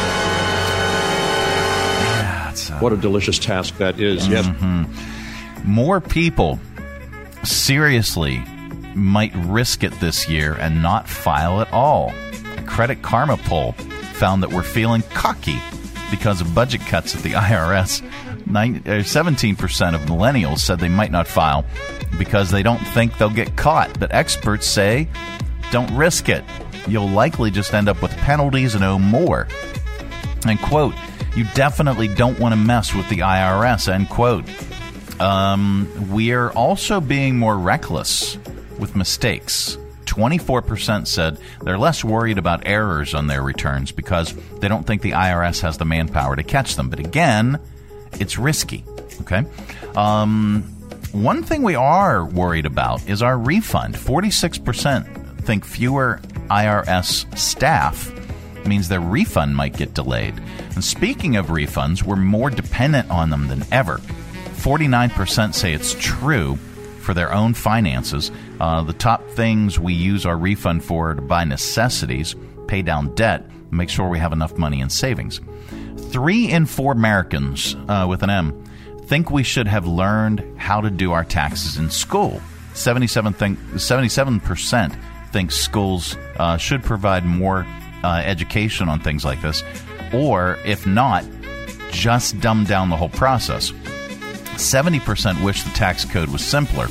Yeah, it's, uh,
what a delicious task that is.
Mm-hmm. Yes. More people seriously might risk it this year and not file at all. A Credit Karma poll found that we're feeling cocky because of budget cuts at the I R S. seventeen percent of millennials said they might not file because they don't think they'll get caught. But experts say, don't risk it. You'll likely just end up with penalties and owe more. And quote, you definitely don't want to mess with the I R S, end quote. Um, we're also being more reckless with mistakes. twenty-four percent said they're less worried about errors on their returns because they don't think the I R S has the manpower to catch them. But again, it's risky. Okay. Um, one thing we are worried about is our refund. forty-six percent think fewer I R S staff means their refund might get delayed. And speaking of refunds, we're more dependent on them than ever. forty-nine percent say it's true for their own finances. Uh, the top things we use our refund for are to buy necessities, pay down debt, and make sure we have enough money in savings. Three in four Americans uh, with an M think we should have learned how to do our taxes in school. seventy-seven think, seventy-seven percent think schools uh, should provide more uh, education on things like this, or if not, just dumb down the whole process. seventy percent wish the tax code was simpler.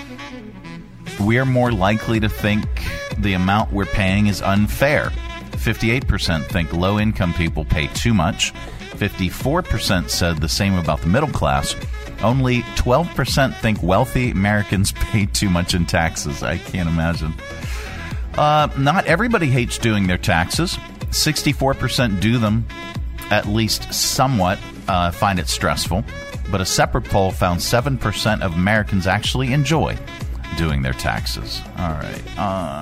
We're more likely to think the amount we're paying is unfair. fifty-eight percent think low-income people pay too much. fifty-four percent said the same about the middle class. Only twelve percent think wealthy Americans pay too much in taxes. I can't imagine. Uh, not everybody hates doing their taxes. sixty-four percent do them, at least somewhat, uh, find it stressful. But a separate poll found seven percent of Americans actually enjoy doing their taxes. All right.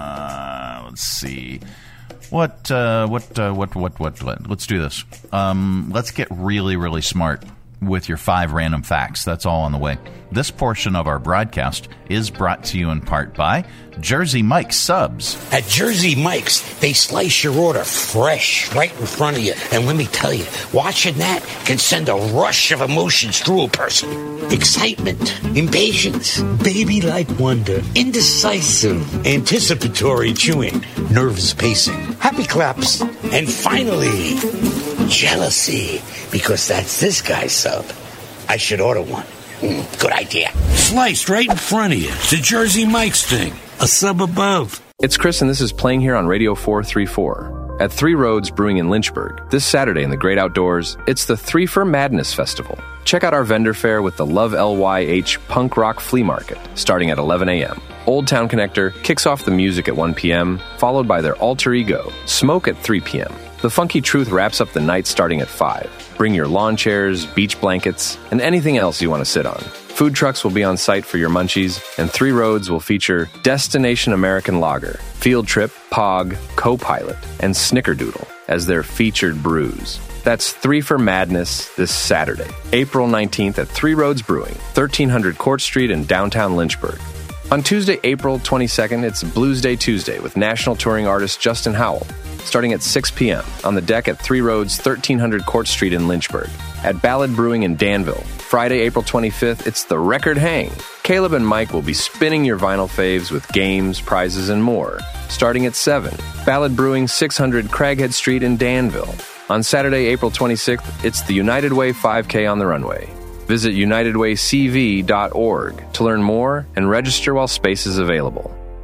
Uh, let's see. What, uh, what, uh, what, what, what, what? Let's do this. Um, let's get really, really smart with your five random facts. That's all on the way. This portion of our broadcast is brought to you in part by Jersey Mike's Subs.
At Jersey Mike's, they slice your order fresh right in front of you. And let me tell you, watching that can send a rush of emotions through a person. Excitement, impatience, baby-like wonder, indecisive, anticipatory chewing, nerves pacing, happy claps, and finally, jealousy, because that's this guy's sub. I should order one. Mm, good idea. Sliced right in front of you. The Jersey Mike's thing. A sub above.
It's Chris, and this is Playing Here on Radio four thirty-four. At Three Roads Brewing in Lynchburg, this Saturday in the Great Outdoors, it's the Three for Madness Festival. Check out our vendor fair with the Love L Y H Punk Rock Flea Market, starting at eleven a.m. Old Town Connector kicks off the music at one p.m., followed by their alter ego, Smoke, at three p.m. The Funky Truth wraps up the night starting at five. Bring your lawn chairs, beach blankets, and anything else you want to sit on. Food trucks will be on site for your munchies, and Three Roads will feature Destination American Lager, Field Trip, Pog, Co-Pilot, and Snickerdoodle as their featured brews. That's Three for Madness this Saturday, April nineteenth at Three Roads Brewing, thirteen hundred Court Street in downtown Lynchburg. On Tuesday, April twenty-second, it's Blues Day Tuesday with national touring artist Justin Howell, starting at six p.m. on the deck at Three Roads, thirteen hundred Court Street in Lynchburg. At Ballad Brewing in Danville, Friday, April twenty-fifth, it's the Record Hang. Caleb and Mike will be spinning your vinyl faves with games, prizes, and more, starting at seven. Ballad Brewing, six hundred Craighead Street in Danville. On Saturday, April twenty-sixth, it's the United Way five K on the runway. Visit united way c v dot org to learn more and register while space is available.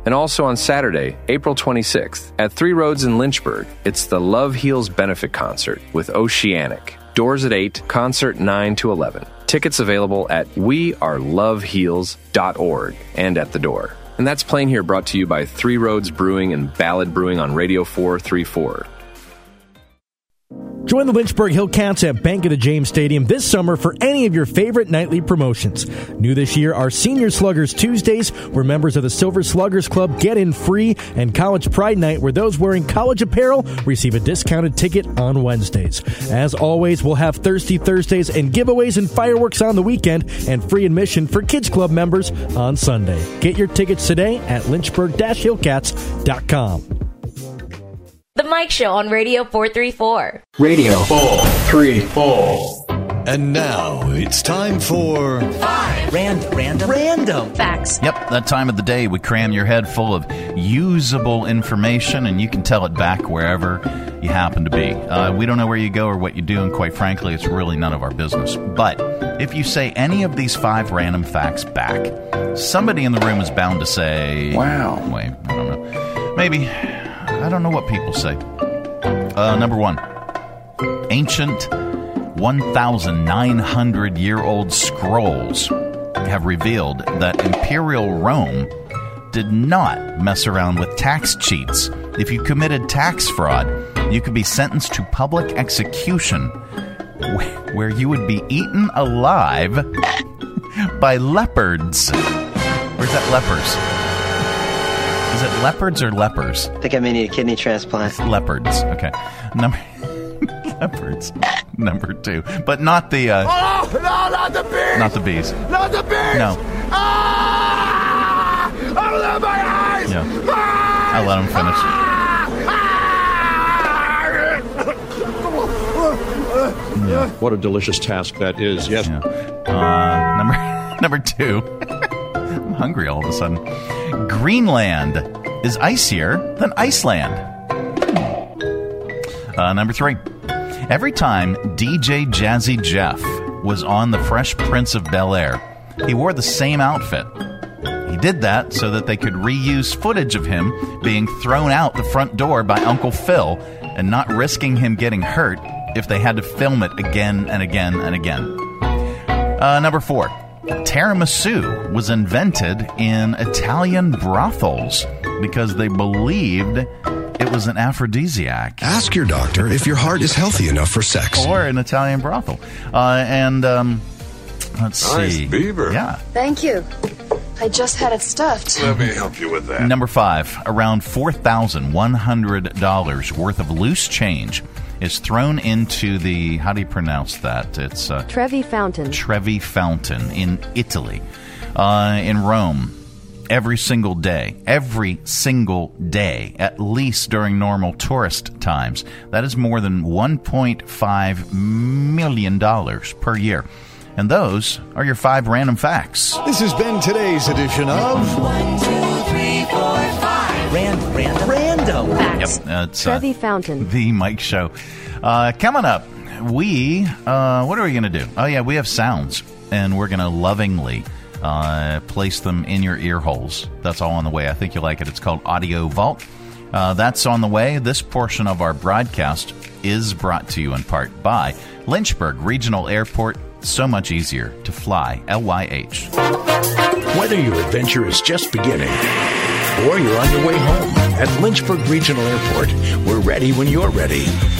And also on Saturday, April twenty-sixth, at Three Roads in Lynchburg, it's the Love Heals Benefit Concert with Oceanic. Doors at eight, concert nine to eleven. Tickets available at we are love heals dot org and at the door. And that's Playing Here, brought to you by Three Roads Brewing and Ballad Brewing on Radio four thirty-four.
Join the Lynchburg Hillcats at Bank of the James Stadium this summer for any of your favorite nightly promotions. New this year are Senior Sluggers Tuesdays, where members of the Silver Sluggers Club get in free, and College Pride Night, where those wearing college apparel receive a discounted ticket on Wednesdays. As always, we'll have Thirsty Thursdays and giveaways and fireworks on the weekend, and free admission for Kids Club members on Sunday. Get your tickets today at lynchburg hillcats dot com.
The Mike Show on Radio four thirty-four.
Radio four thirty-four.
And now it's time for
Five Random Random Random
Facts.
Yep, that time of the day we cram your head full of usable information, and you can tell it back wherever you happen to be. Uh, we don't know where you go or what you do, and quite frankly, it's really none of our business. But if you say any of these five random facts back, somebody in the room is bound to say,
wow.
Wait, I don't know. Maybe. I don't know what people say. Uh, number one, ancient one thousand nine hundred year old scrolls have revealed that Imperial Rome did not mess around with tax cheats. If you committed tax fraud, you could be sentenced to public execution, where you would be eaten alive by leopards. Or is that lepers? Is it leopards or lepers?
I think I may need a kidney transplant.
Leopards. Okay. Number leopards. Number two, but not the. Uh,
oh no! Not the bees!
Not the bees.
Not the bees!
No.
Ah! Open my eyes!
Yeah.
Ah!
I'll let him finish.
Ah! Yeah. What a delicious task that is. Yes.
Yeah. Uh, number number two. I'm hungry all of a sudden. Greenland is icier than Iceland. Uh, number three. Every time D J Jazzy Jeff was on The Fresh Prince of Bel-Air, he wore the same outfit. He did that so that they could reuse footage of him being thrown out the front door by Uncle Phil and not risking him getting hurt if they had to film it again and again and again. Uh, number four. Tiramisu was invented in Italian brothels because they believed it was an aphrodisiac.
Ask your doctor if your heart is healthy enough for sex.
Or an Italian brothel. Uh, and, um, let's
nice
see.
beaver.
Yeah.
Thank you. I just had it stuffed.
Let me help you with that.
Number five. Around four thousand one hundred dollars worth of loose change is thrown into the, how do you pronounce that? It's uh,
Trevi Fountain.
Trevi Fountain in Italy. Uh, in Rome. Every single day, every single day, at least during normal tourist times. That is more than one point five million dollars per year. And those are your five random facts.
This has been today's edition of
One, two, three, four, five. Random, random, random facts.
Yep, it's
Trevi
uh,
Fountain.
The Mike Show. Uh, coming up, we, uh, what are we going to do? Oh, yeah, we have sounds, and we're going to lovingly Uh, place them in your ear holes. That's all on the way. I think you like it. It's called Audio Vault. Uh, that's on the way. This portion of our broadcast is brought to you in part by Lynchburg Regional Airport. So much easier to fly. L Y H.
Whether your adventure is just beginning or you're on your way home, at Lynchburg Regional Airport, we're ready when you're ready.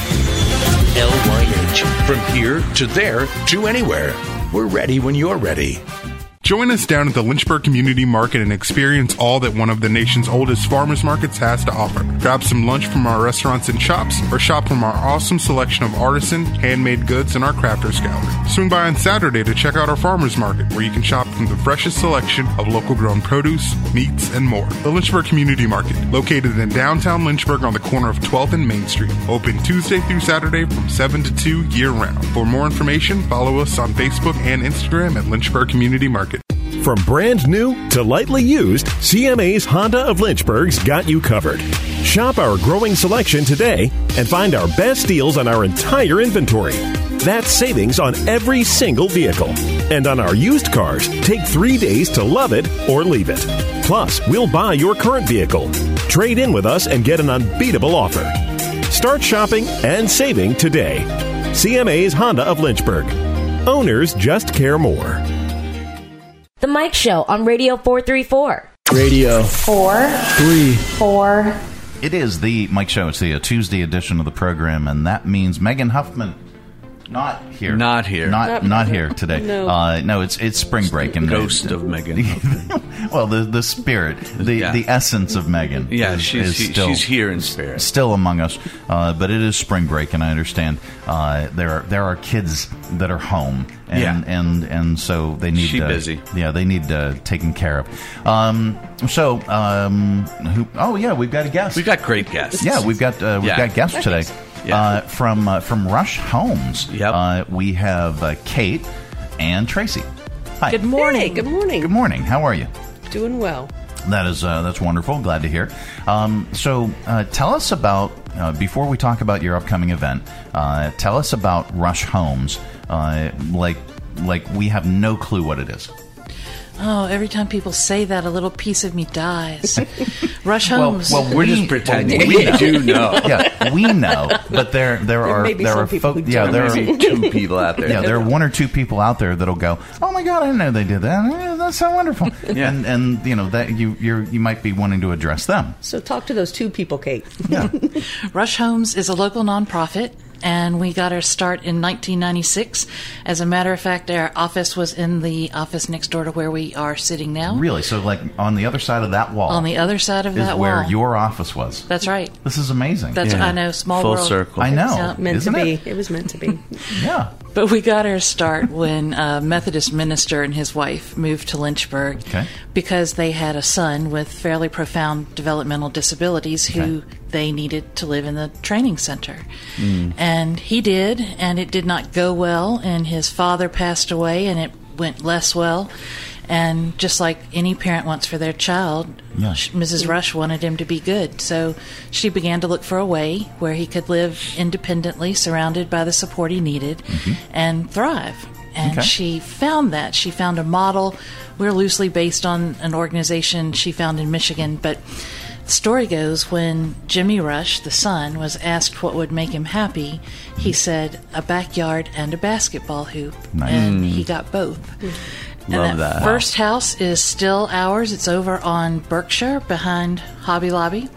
L Y H. From here to there to anywhere. We're ready when you're ready.
Join us down at the Lynchburg Community Market and experience all that one of the nation's oldest farmers markets has to offer. Grab some lunch from our restaurants and shops, or shop from our awesome selection of artisan, handmade goods in our crafters gallery. Swing by on Saturday to check out our farmers market, where you can shop from the freshest selection of local grown produce, meats, and more. The Lynchburg Community Market, located in downtown Lynchburg on the corner of twelfth and Main Street. Open Tuesday through Saturday from seven to two year round. For more information, follow us on Facebook and Instagram at Lynchburg Community Market.
From brand new to lightly used, C M A's Honda of Lynchburg's got you covered. Shop our growing selection today and find our best deals on our entire inventory. That's savings on every single vehicle. And on our used cars, take three days to love it or leave it. Plus, we'll buy your current vehicle. Trade in with us and get an unbeatable offer. Start shopping and saving today. C M A's Honda of Lynchburg. Owners just care more.
The Mike Show on Radio four thirty-four.
Radio
four
three
four.
It is the Mike Show. It's the uh, Tuesday edition of the program, and that means Megan Huffman not here.
Not here.
Not
Not
not here today.
No.
Uh, no, it's it's spring break and
Ghost of Megan.
well, the the spirit, the
Yeah.
the essence of Megan.
Yeah,
is,
she's
is
she-
still,
she's here in spirit.
still among us. Uh, but it is spring break, and I understand uh, there are there are kids that are home, and
Yeah.
and and so they need
She
uh,
busy.
Yeah, they need uh, taken care of. Um, so um, who? Oh yeah, we've got a guest.
We've got great guests.
Yeah, we've got uh, we've
Yeah.
got guests today.
Yeah.
Uh, from uh, from Rush Homes. Yep. Uh, we have uh, Kate and Tracy. Hi.
Good morning. Hey, good morning.
Good morning. How are you?
Doing well.
That is uh, that's wonderful. Glad to hear. Um, so uh, tell us about uh, before we talk about your upcoming event. Uh, tell us about Rush Homes. Uh, like like we have no clue what it is.
Oh, every time people say that, a little piece of me dies. Rush
Well,
Homes.
well, we're just
pretending.
well,
We do know.
Yeah, we know, but there there,
There
are
may be
there
some
are
people
folk.
who
Yeah,
don't.
there
There may
are
be two people out there.
Yeah, there are one or two people out there that'll go, "Oh my God, I didn't know they did that. Eh, That's so wonderful."
Yeah.
And and you know that you you're, you might be wanting to address them.
So talk to those two people, Kate.
Rush Homes is a local nonprofit, and we got our start in nineteen ninety-six. As a matter of fact, our office was in the office next door to where we are sitting now.
Really? So like on the other side of that wall.
On the other side of
is
that
where
wall.
your office was.
That's right.
This is amazing.
That's I know, small
Full
world.
circle. I know.
Yeah.
Meant
Isn't
to be.
it?
It was meant to be.
Yeah.
But we got our start when a Methodist minister and his wife moved to Lynchburg
Okay.
because they had a son with fairly profound developmental disabilities who they needed to live in the training center.
Mm.
And he did, and it did not go well, and his father passed away, and it went less well. And just like any parent wants for their child,
Yeah.
sh- Missus Rush wanted him to be good. So she began to look for a way where he could live independently, surrounded by the support he needed, and thrive. And
Okay.
she found that. She found a model. We're loosely based on an organization she found in Michigan, but the story goes when Jimmy Rush, the son, was asked what would make him happy, he said, a backyard and a basketball hoop.
Nice.
And
Mm.
he got both. And
Love
that
that.
first house is still ours. It's over on Berkshire behind Hobby Lobby.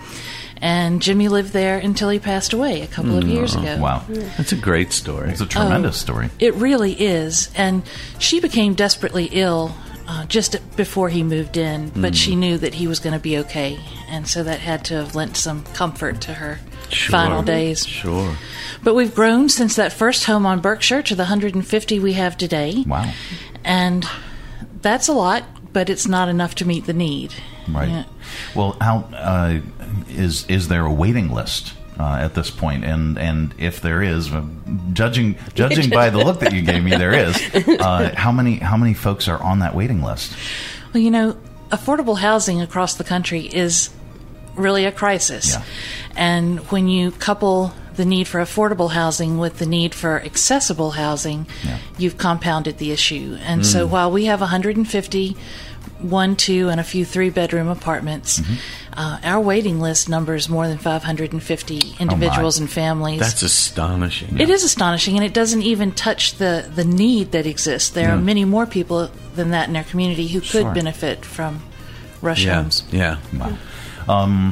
And Jimmy lived there until he passed away a couple of years
Oh,
ago.
Wow. That's a great story.
It's a tremendous
Oh,
story.
It really is. And she became desperately ill uh, just before he moved in, but
Mm.
she knew that he was going to be okay. And so that had to have lent some comfort to her
Sure.
final days.
Sure.
But we've grown since that first home on Berkshire to the one hundred fifty we have today.
Wow.
And that's a lot, but it's not enough to meet the need.
Right.
Yeah.
Well, how uh, is is there a waiting list uh, at this point? And and if there is, uh, judging judging by the look that you gave me, there is. Uh, how many how many folks are on that waiting list?
Well, you know, affordable housing across the country is really a crisis.
Yeah.
And when you couple the need for affordable housing with the need for accessible housing, you've compounded the issue. And so
Mm.
while we have one hundred fifty one, two, and a few three-bedroom apartments, uh, our waiting list numbers more than five hundred fifty individuals and families.
That's astonishing.
It is astonishing, and it doesn't even touch the, the need that exists. There are
Yeah.
many more people than that in our community who could
Sure.
benefit from Rush
Yeah.
Homes.
Yeah.
Wow. Um,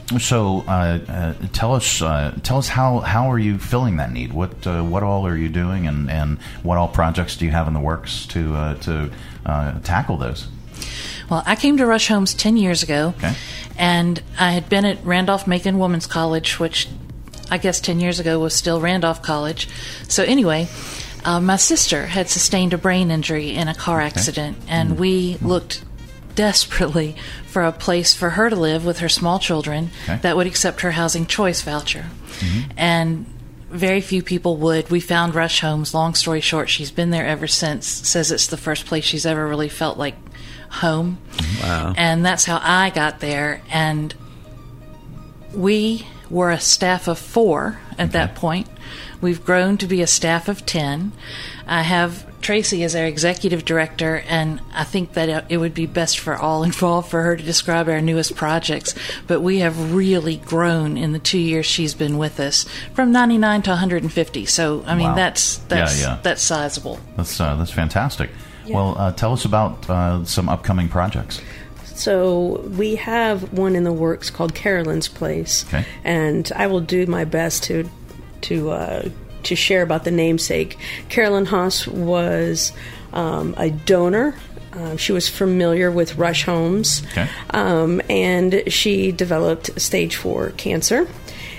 so uh, uh, tell us uh, tell us how, how are you filling that need? What uh, what all are you doing, and, and what all projects do you have in the works to uh, to uh, tackle those?
Well, I came to Rush Homes ten years ago, and I had been at Randolph-Macon Women's College, which I guess ten years ago was still Randolph College. So anyway, uh, my sister had sustained a brain injury in a car accident, and we looked desperately for a place for her to live with her small children
Okay.
that would accept her housing choice voucher. And very few people would. We found Rush Homes. Long story short, she's been there ever since. Says it's the first place she's ever really felt like home.
Wow.
And that's how I got there. And we were a staff of four at that point. We've grown to be a staff of ten. I have Tracy as our executive director, and I think that it would be best for all involved for her to describe our newest projects. But we have really grown in the two years she's been with us, from ninety-nine to one hundred fifty. So, I mean,
Wow.
that's that's
Yeah, yeah.
that's sizable.
That's uh, that's fantastic.
Yeah.
Well, uh, tell us about uh, some upcoming projects.
So we have one in the works called Carolyn's Place,
Okay.
and I will do my best to to uh, to share about the namesake. Carolyn Haas was um, a donor. Uh, she was familiar with Rush Homes,
Okay.
um, and she developed stage four cancer,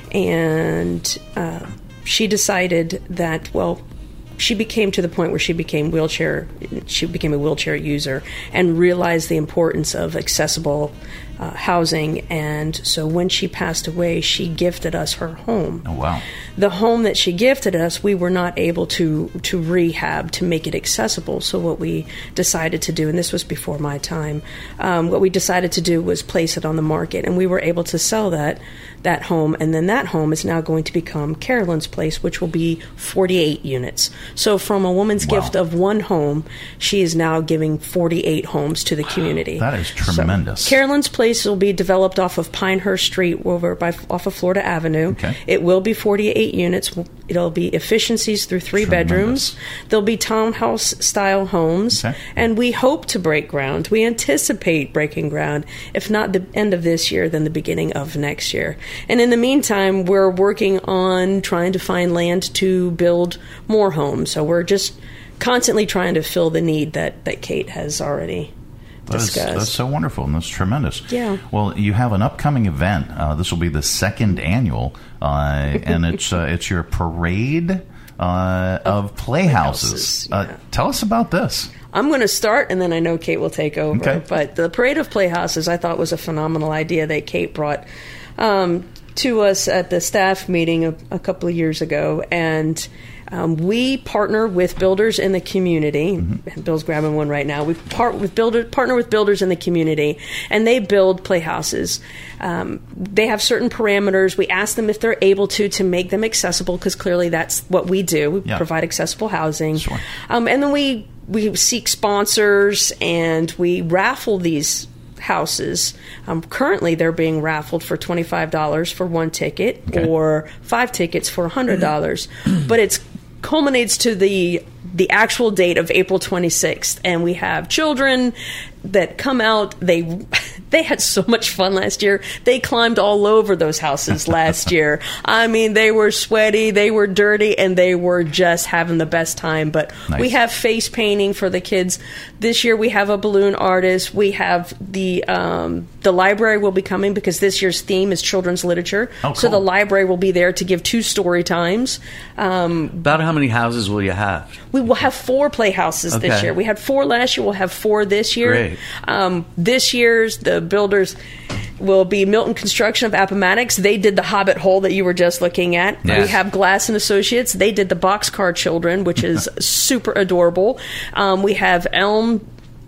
and uh, she decided that, well, she became to the point where she became wheelchair, she became a wheelchair user and realized the importance of accessible uh, housing. And so when she passed away, she gifted us her home.
Oh, wow.
The home that she gifted us, we were not able to, to rehab to make it accessible. So what we decided to do, and this was before my time, um, what we decided to do was place it on the market, and we were able to sell that that home, and then that home is now going to become Carolyn's Place, which will be forty-eight units. So from a woman's
Wow.
gift of one home, she is now giving forty-eight homes to the community.
That is tremendous.
So Carolyn's Place will be developed off of Pinehurst Street over by off of Florida Avenue.
Okay.
It will be forty-eight units. It'll be efficiencies through three
Tremendous.
bedrooms. There'll be townhouse style homes,
Okay.
and we hope to break ground. We anticipate breaking ground, if not the end of this year, then the beginning of next year. And in the meantime, we're working on trying to find land to build more homes. So we're just constantly trying to fill the need that, that Kate has already
That is,
discussed.
that's so wonderful, and that's tremendous.
Yeah.
Well, you have an upcoming event. Uh, this will be the second annual, uh, and it's uh, it's your parade uh, of playhouses.
playhouses,
Uh, tell us about this.
I'm going to start, and then I know Kate will take over.
Okay.
But the Parade of Playhouses, I thought, was a phenomenal idea that Kate brought um, to us at the staff meeting a, a couple of years ago. And um, we partner with builders in the community.
Mm-hmm.
And Bill's grabbing one right now. We part with builder, partner with builders in the community, and they build playhouses. Um, they have certain parameters. We ask them if they're able to to make them accessible, because clearly that's what we do. We
Yeah.
provide accessible housing.
Sure.
Um, and then we we seek sponsors, and we raffle these houses. Um, currently, they're being raffled for twenty-five dollars for one ticket,
Okay.
or five tickets for one hundred dollars. But it's culminates to the the actual date of April twenty-sixth, and we have children that come out. They they had so much fun last year. They climbed all over those houses last year. I mean, they were sweaty, they were dirty, and they were just having the best time. But
Nice.
we have face painting for the kids. This year we have a balloon artist. We have the um, the library will be coming, because this year's theme is children's literature.
Oh,
So
cool.
the library will be there to give two story times. Um,
About how many houses will you have?
we will have four playhouses this
Okay.
year. We had four last year. We'll have four this year.
Great.
Um, this year's, the builders will be Milton Construction of Appomattox. They did the Hobbit Hole that you were just looking at.
Yes.
We have Glass and Associates. They did the Boxcar Children, which is super adorable. Um, we have Elm,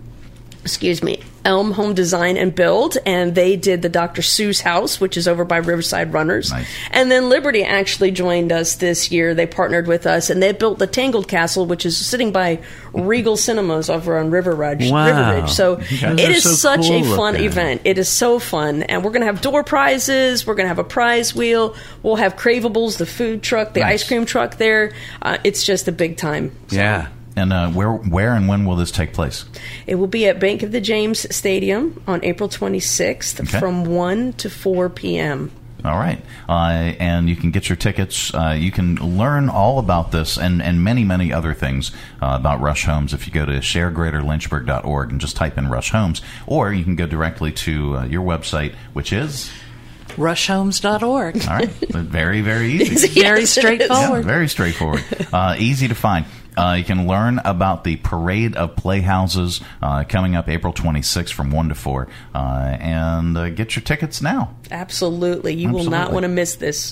excuse me, Elm Home Design and Build, and they did the Doctor Seuss house, which is over by Riverside Runners.
Nice.
And then Liberty actually joined us this year. They partnered with us, and they built the Tangled Castle, which is sitting by Regal Cinemas over on River Ridge.
Wow.
River Ridge. So
Those
it
are
is
so
such
cool
a fun
looking.
event. It is so fun. And we're going to have door prizes. We're going to have a prize wheel. We'll have Cravables, the food truck, the
Nice.
ice cream truck there. Uh, it's just a big time.
Yeah.
And uh, where where and when will this take place?
It will be at Bank of the James Stadium on April twenty-sixth
Okay.
from one to four p.m.
All right. Uh, and you can get your tickets. Uh, you can learn all about this and, and many, many other things uh, about Rush Homes if you go to share greater lynchburg dot org and just type in Rush Homes. Or you can go directly to uh, your website, which is
rush homes dot org.
all right. Very, very easy.
Very
Yes, it is.
straightforward.
Yeah, very straightforward. Uh, easy to find. Uh, you can learn about the Parade of Playhouses uh, coming up April twenty-sixth from one to four. Uh, and uh, get your tickets now.
Absolutely. You will not
Absolutely.
want to miss this.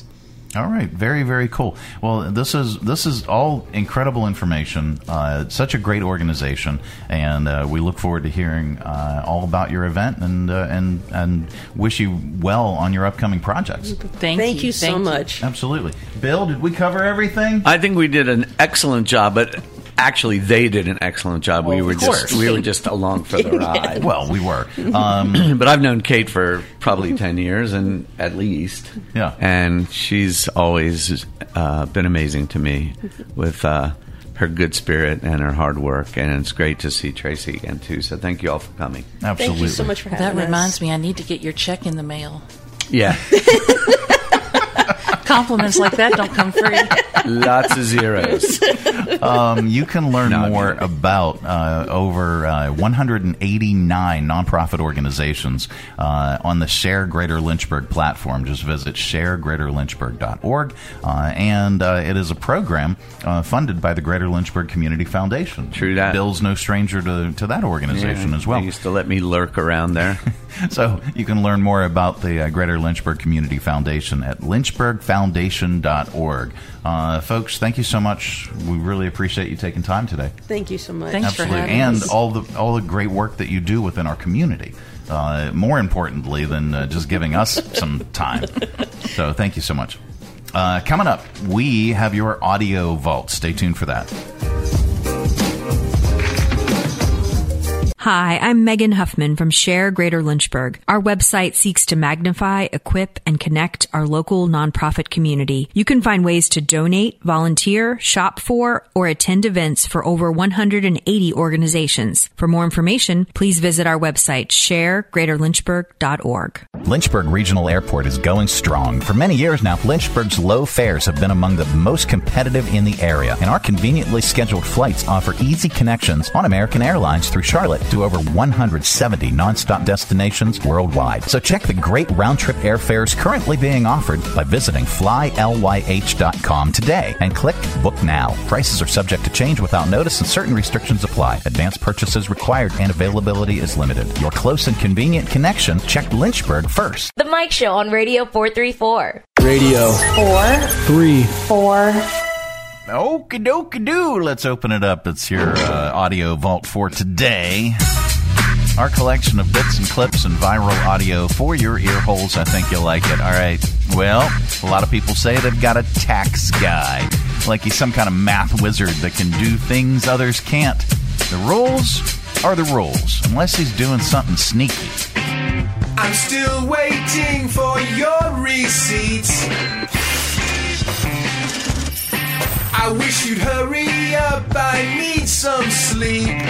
All right, very, very cool. Well, this is this is all incredible information. Uh, such a great organization, and uh, we look forward to hearing uh, all about your event and uh, and and wish you well on your upcoming projects.
Thank,
Thank
you,
you so
Thank
much.
Absolutely, Bill. Did we cover everything?
I think we did an excellent job, but actually, they did an excellent job.
Well,
we were
of course.
just we were just along for the ride.
Well, we were, um,
but I've known Kate for probably ten years, and at least,
yeah.
And she's always uh, been amazing to me with uh, her good spirit and her hard work, and it's great to see Tracy again too. So thank you all for coming.
Absolutely,
thank you so much for having
that
us.
That reminds me, I need to get your check in the mail.
Yeah.
Compliments like that don't come free.
Lots of zeros.
Um, you can learn
No,
more
really.
about uh, over uh, one hundred eighty-nine nonprofit organizations uh, on the Share Greater Lynchburg platform. Just visit share greater lynchburg dot org. Uh, and uh, it is a program uh, funded by the Greater Lynchburg Community Foundation.
True that.
Bill's no stranger to, to that organization
Yeah,
as well.
They used to let me lurk around there.
So you can learn more about the uh, Greater Lynchburg Community Foundation at lynchburg foundation dot org. Uh, folks, thank you so much. We really appreciate you taking time today.
Thank you so much.
Thanks
Absolutely.
for having
and
us.
all the all the great work that you do within our community. Uh, more importantly than uh, just giving us some time. So thank you so much. Uh, coming up, we have your audio vault. Stay tuned for that.
Hi, I'm Megan Huffman from Share Greater Lynchburg. Our website seeks to magnify, equip, and connect our local nonprofit community. You can find ways to donate, volunteer, shop for, or attend events for over one hundred eighty organizations. For more information, please visit our website, share greater lynchburg dot org.
Lynchburg Regional Airport is going strong. For many years now, Lynchburg's low fares have been among the most competitive in the area, and our conveniently scheduled flights offer easy connections on American Airlines through Charlotte to over one hundred seventy nonstop destinations worldwide. So check the great round-trip airfares currently being offered by visiting fly l y h dot com today and click Book Now. Prices are subject to change without notice and certain restrictions apply. Advanced purchases required and availability is limited. Your close and convenient connection, check Lynchburg first.
The Mike Show on Radio four thirty-four.
Radio
Four.
three.
Four.
Okie dokie doo. Let's open it up. It's your uh, audio vault for today. Our collection of bits and clips and viral audio for your ear holes. I think you'll like it. All right. Well, a lot of people say they've got a tax guy, like he's some kind of math wizard that can do things others can't. The rules are the rules, unless he's doing something sneaky.
I'm still waiting for your receipts. I wish you'd hurry up, I need some sleep.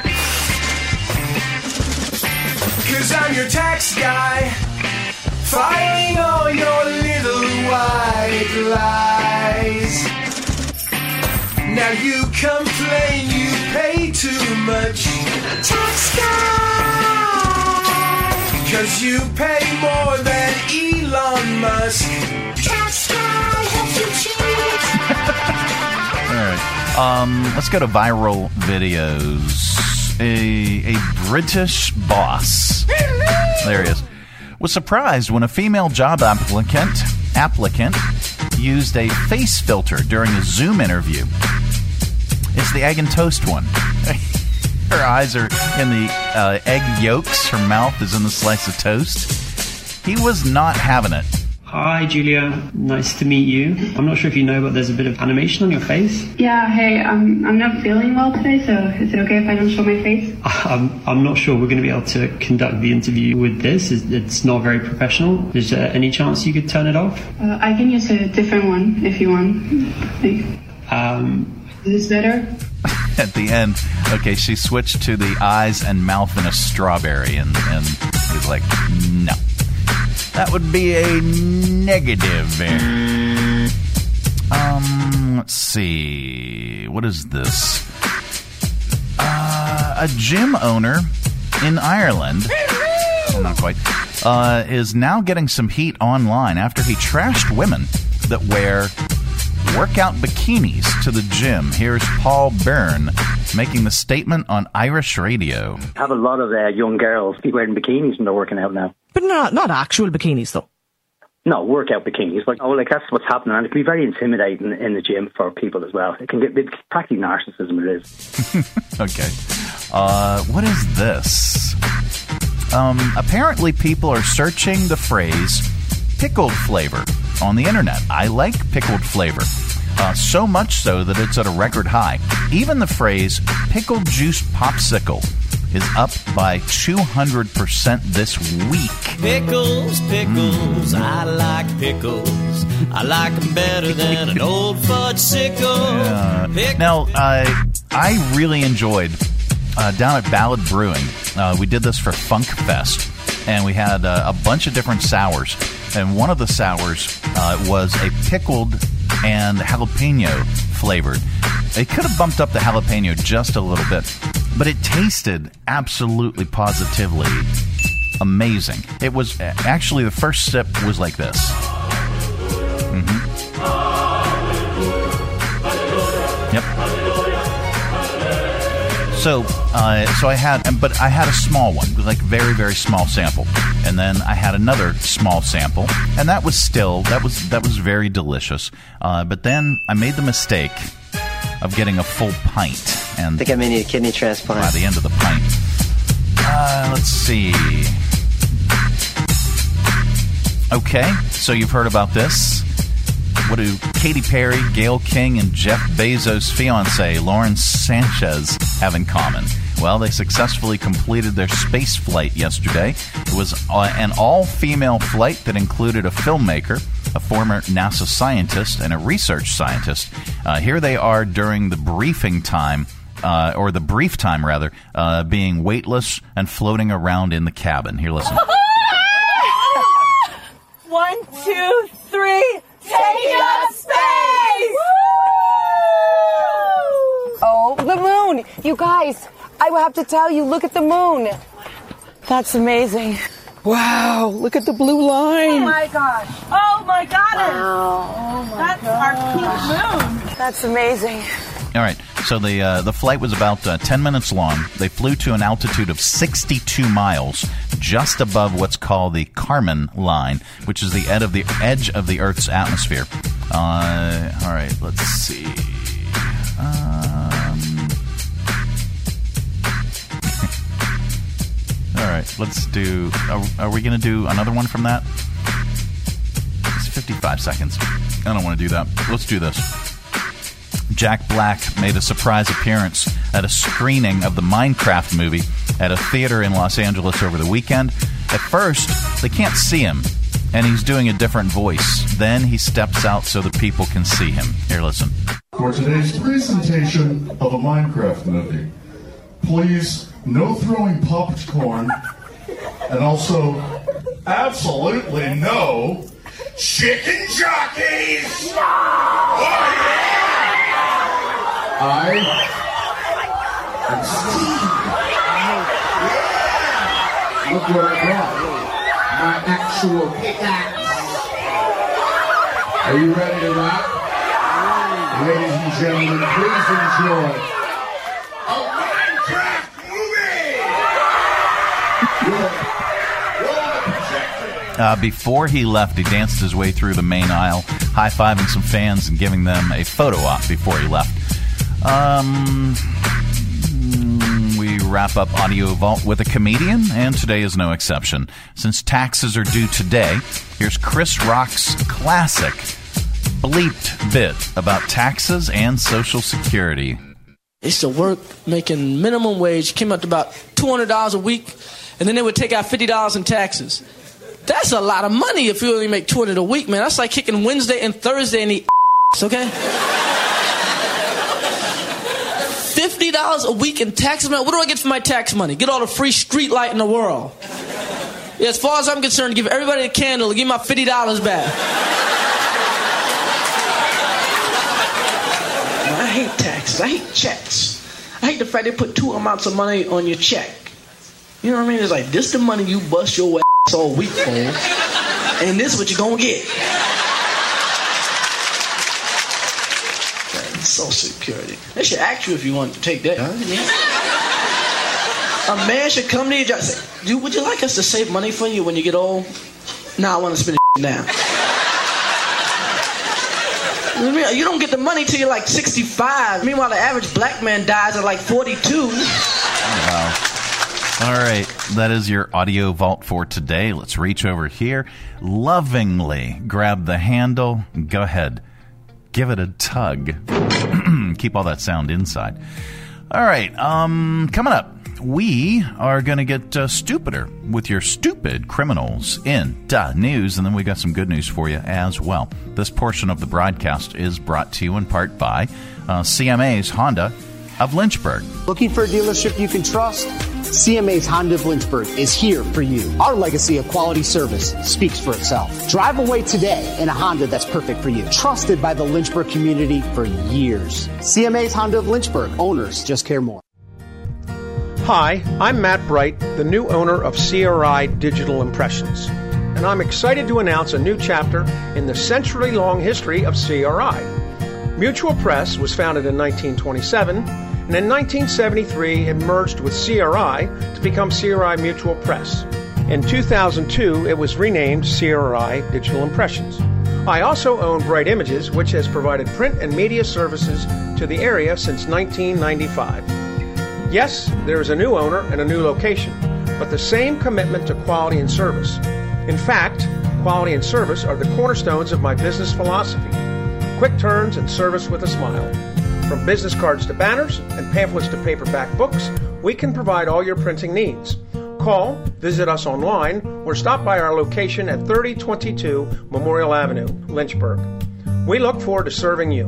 Cause I'm your tax guy, filing all your little white lies. Now you complain you pay too much, tax guy. Cause you pay more than Elon Musk, tax guy helps you cheat.
All right. Um, let's go to viral videos. A, a British boss, there he is, was surprised when a female job applicant applicant used a face filter during a Zoom interview. It's the egg and toast one. Her eyes are in the uh, egg yolks. Her mouth is in the slice of toast. He was not having it.
Hi, Julia. Nice to meet you. I'm not sure if you know, but there's a bit of animation on your face.
Yeah, hey, um, I'm not feeling well today, so is it okay if I don't show my face?
I'm, I'm not sure we're going to be able to conduct the interview with this. It's, it's not very professional. Is there any chance you could turn it off?
Uh, I can use a different one if you want. Like,
Um,
is this better?
At the end, okay, she switched to the eyes and mouth in a strawberry, and, and he's like, no. That would be a negative. Um, let's see. What is this? Uh, a gym owner in Ireland, well, not quite, uh, is now getting some heat online after he trashed women that wear workout bikinis to the gym. Here's Paul Byrne making the statement on Irish radio.
I have a lot of uh, young girls be wearing bikinis when they're working out now.
But not not actual bikinis, though.
No, workout bikinis. Like, oh, like that's what's happening, and it can be very intimidating in the gym for people as well. It can get it's practically narcissism. It is.
Okay. Uh, what is this? Um, apparently, people are searching the phrase "pickled flavor" on the internet. I like pickled flavor. Uh, so much so that it's at a record high. Even the phrase "pickled juice popsicle" is up by two hundred percent this week.
Pickles, pickles, mm. I like pickles. I like them better than an old fudge sickle.
Yeah. Now, uh, I really enjoyed, uh, down at Ballad Brewing, uh, we did this for Funk Fest, and we had uh, a bunch of different sours, and one of the sours uh, was a pickled and jalapeno flavored. It could have bumped up the jalapeno just a little bit, but it tasted absolutely positively amazing. It was actually, the first sip was like this. Mm-hmm. Yep. So, uh, so I had, but I had a small one, like very, very small sample, and then I had another small sample, and that was still that was that was very delicious. Uh, but then I made the mistake of getting a full pint, and
I think I may need a kidney transplant.
By the end of the pint, uh, let's see. Okay, so you've heard about this. What do Katy Perry, Gayle King, and Jeff Bezos' fiancée, Lauren Sanchez, have in common? Well, they successfully completed their space flight yesterday. It was uh, an all-female flight that included a filmmaker, a former NASA scientist, and a research scientist. Uh, here they are during the briefing time, uh, or the brief time, rather, uh, being weightless and floating around in the cabin. Here, listen.
One, two, three, take up space!
Oh, the moon! You guys, I will have to tell you, look at the moon. That's amazing.
Wow, look at the blue line.
Oh my gosh.
Oh my goodness.
Wow. Oh my
That's
God.
our pink moon.
That's amazing.
All right, so the uh, the flight was about uh, ten minutes long. They flew to an altitude of sixty-two miles, just above what's called the Kármán line, which is the edge of the edge of the Earth's atmosphere. Uh, all right, let's see. Um, all right, let's do. Are, are we going to do another one from that? It's fifty-five seconds. I don't want to do that. Let's do this. Jack Black made a surprise appearance at a screening of the Minecraft movie at a theater in Los Angeles over the weekend. At first, they can't see him, and he's doing a different voice. Then he steps out so the people can see him. Here, listen.
For today's presentation of a Minecraft movie, please, no throwing popcorn, and also absolutely no chicken jockeys! Oh, yeah! I am Steve. Look what I brought. My actual pickaxe. Are you ready to rock? Ladies and gentlemen, please enjoy a Minecraft movie!
Uh, before he left, he danced his way through the main aisle, high-fiving some fans and giving them a photo op before he left. Um, we wrap up Audio Vault with a comedian, and today is no exception. Since taxes are due today, here's Chris Rock's classic bleeped bit about taxes and Social Security.
I used to work making minimum wage, came up to about two hundred dollars a week, and then they would take out fifty dollars in taxes. That's a lot of money if you only make two hundred dollars a week, man. That's like kicking Wednesday and Thursday and the okay? fifty dollars a week in taxes, man. What do I get for my tax money? Get all the free street light in the world. Yeah, as far as I'm concerned, give everybody a candle and give my fifty dollars back. I hate taxes. I hate checks. I hate the fact they put two amounts of money on your check. You know what I mean? It's like, this the money you bust your ass all week for, and this is what you're going to get. Social Security. They should ask you if you want to take that. Huh? A man should come to you and say, dude, would you like us to save money for you when you get old? No, I want to spend it now. You don't get the money till you're like sixty-five. Meanwhile, the average black man dies at like forty-two.
Wow. All right, that is your audio vault for today. Let's reach over here. Lovingly grab the handle. Go ahead. Give it a tug. Keep all that sound inside. All right, um, coming up, we are going to get uh, stupider with your stupid criminals in the news, and then we got some good news for you as well. This portion of the broadcast is brought to you in part by uh, C M A's Honda of Lynchburg.
Looking for a dealership you can trust? C M A's Honda of Lynchburg is here for you. Our legacy of quality service speaks for itself. Drive away today in a Honda that's perfect for you. Trusted by the Lynchburg community for years. C M A's Honda of Lynchburg. Owners just care more.
Hi, I'm Matt Bright, the new owner of C R I Digital Impressions. And I'm excited to announce a new chapter in the century-long history of C R I. Mutual Press was founded in nineteen twenty-seven, and in nineteen seventy-three it merged with C R I to become C R I Mutual Press. In two thousand two, it was renamed C R I Digital Impressions. I also own Bright Images, which has provided print and media services to the area since nineteen ninety-five. Yes, there is a new owner and a new location, but the same commitment to quality and service. In fact, quality and service are the cornerstones of my business philosophy. Quick turns and service with a smile. From business cards to banners and pamphlets to paperback books, we can provide all your printing needs. Call, visit us online, or stop by our location at thirty twenty-two Memorial Avenue, Lynchburg. We look forward to serving you.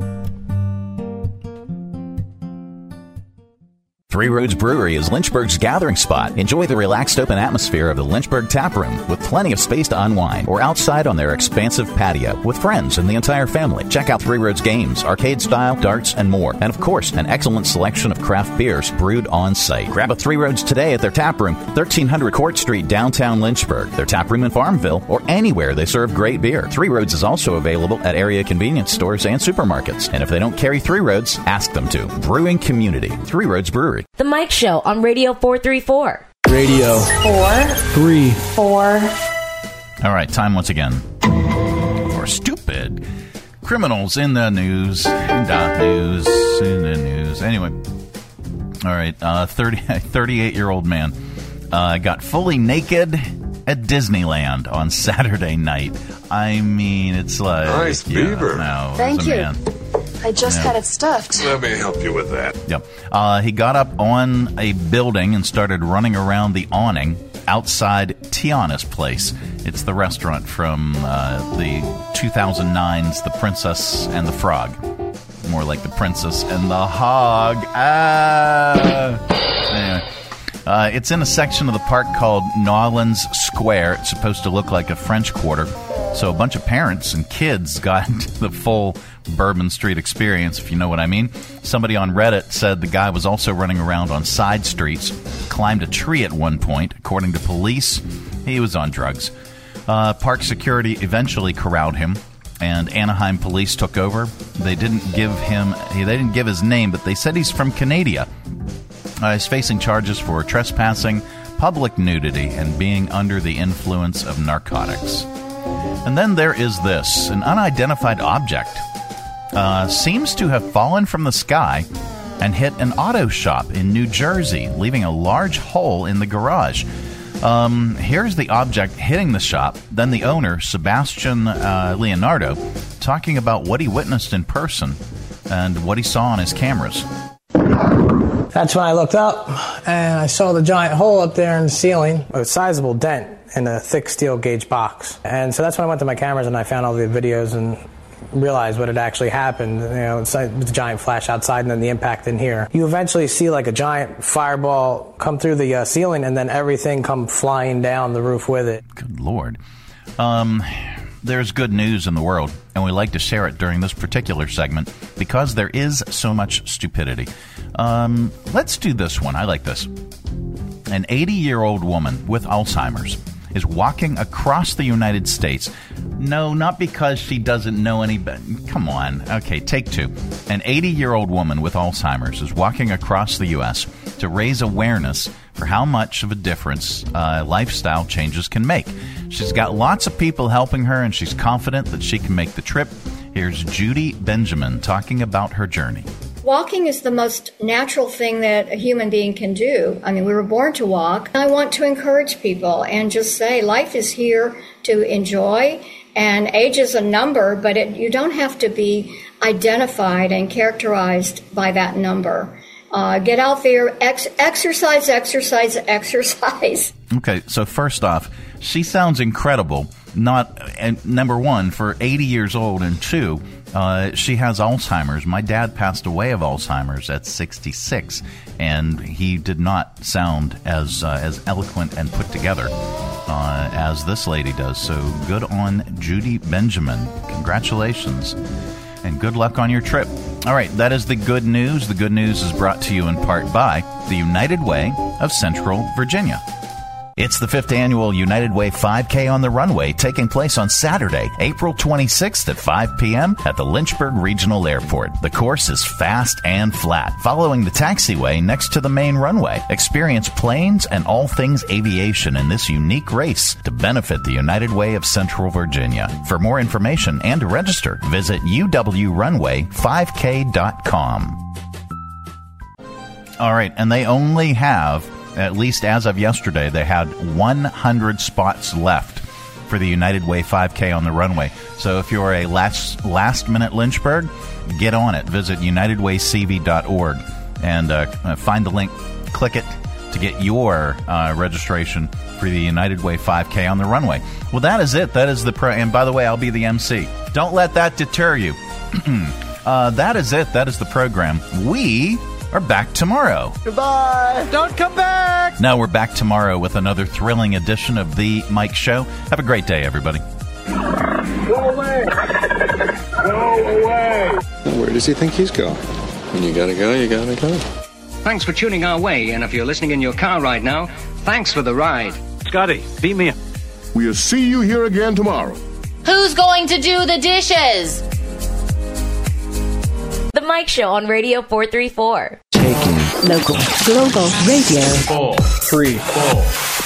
Three Roads Brewery is Lynchburg's gathering spot. Enjoy the relaxed open atmosphere of the Lynchburg Tap Room with plenty of space to unwind, or outside on their expansive patio with friends and the entire family. Check out Three Roads games, arcade style, darts, and more. And of course, an excellent selection of craft beers brewed on site. Grab a Three Roads today at their tap room, thirteen hundred Court Street, downtown Lynchburg. Their tap room in Farmville, or anywhere they serve great beer. Three Roads is also available at area convenience stores and supermarkets. And if they don't carry Three Roads, ask them to. Brewing community, Three Roads Brewery.
The Mike Show on Radio four thirty-four.
Radio
four,
three,
four.
All right, time once again for stupid criminals in the news. In the news. In the news. Anyway, all right, uh, thirty, thirty-eight-year-old man uh, got fully naked at Disneyland on Saturday night. I mean, it's like...
Nice
yeah,
beaver.
No,
Thank
it was a
you.
man.
I just
Yeah.
had it stuffed. Let me help you with that.
Yep. Uh, he got up on a building and started running around the awning outside Tiana's Place. It's the restaurant from uh, the two thousand nine's The Princess and the Frog. More like The Princess and the Hog. Ah! Anyway. Uh, it's in a section of the park called Nolans Square. It's supposed to look like a French Quarter. So a bunch of parents and kids got the full Bourbon Street experience, if you know what I mean. Somebody on Reddit said the guy was also running around on side streets, climbed a tree at one point. According to police, he was on drugs. Uh, park security eventually corralled him, and Anaheim police took over. They didn't give him, they didn't give his name, but they said he's from Canada. Uh, he's facing charges for trespassing, public nudity, and being under the influence of narcotics. And then there is this. An unidentified object uh, seems to have fallen from the sky and hit an auto shop in New Jersey, leaving a large hole in the garage. Um, here's the object hitting the shop, then the owner, Sebastian uh, Leonardo, talking about what he witnessed in person and what he saw on his cameras.
That's when I looked up, and I saw the giant hole up there in the ceiling, a sizable dent in a thick steel gauge box. And so that's when I went to my cameras and I found all the videos and realized what had actually happened. You know, it's like the giant flash outside and then the impact in here. You eventually see like a giant fireball come through the uh, ceiling and then everything come flying down the roof with it.
Good Lord. Um... There's good news in the world, and we like to share it during this particular segment because there is so much stupidity. Um, let's do this one. I like this. An eighty-year-old woman with Alzheimer's is walking across the United States. No, not because she doesn't know any better. Come on. Okay, take two. An eighty-year-old woman with Alzheimer's is walking across the U S to raise awareness for how much of a difference uh, lifestyle changes can make. She's got lots of people helping her, and she's confident that she can make the trip
Here's Judy Benjamin talking about her journey.
Walking is the most natural thing that a human being can do. I mean, we were born to walk. I want to encourage people and just say life is here to enjoy, and age is a number, but it, you don't have to be identified and characterized by that number. Uh, get out there, ex- exercise, exercise, exercise.
Okay, so first off, she sounds incredible. Not and number one, for eighty years old, and two, uh, she has Alzheimer's. My dad passed away of Alzheimer's at sixty-six, and he did not sound as uh, as eloquent and put together uh, as this lady does. So good on Judy Benjamin. Congratulations, and good luck on your trip. All right, that is the good news. The good news is brought to you in part by the United Way of Central Virginia. It's the fifth annual United Way five K on the Runway, taking place on Saturday, April twenty-sixth at five p.m. at the Lynchburg Regional Airport. The course is fast and flat, following the taxiway next to the main runway. Experience planes and all things aviation in this unique race to benefit the United Way of Central Virginia. For more information and to register, visit u w runway five k dot com. All right, and they only have, at least as of yesterday, they had one hundred spots left for the United Way five K on the runway. So if you're a last last minute Lynchburg, get on it. Visit united way c v dot org and uh, find the link. Click it to get your uh, registration for the United Way five K on the runway. Well, that is it. That is the pro. And by the way, I'll be the M C. Don't let that deter you. uh, that is it. That is the program. We are back tomorrow.
Goodbye. Don't come back.
No, we're back tomorrow with another thrilling edition of The Mike Show. Have a great day, everybody.
Go away. Go away.
Where does he think he's going? When you gotta go, you gotta go.
Thanks for tuning our way, and if you're listening in your car right now, thanks for the ride.
Scotty, beat me up.
We'll see you here again tomorrow.
Who's going to do the dishes? The Mike Show on Radio four thirty-four.
Taking local, global radio.
Four, three, four.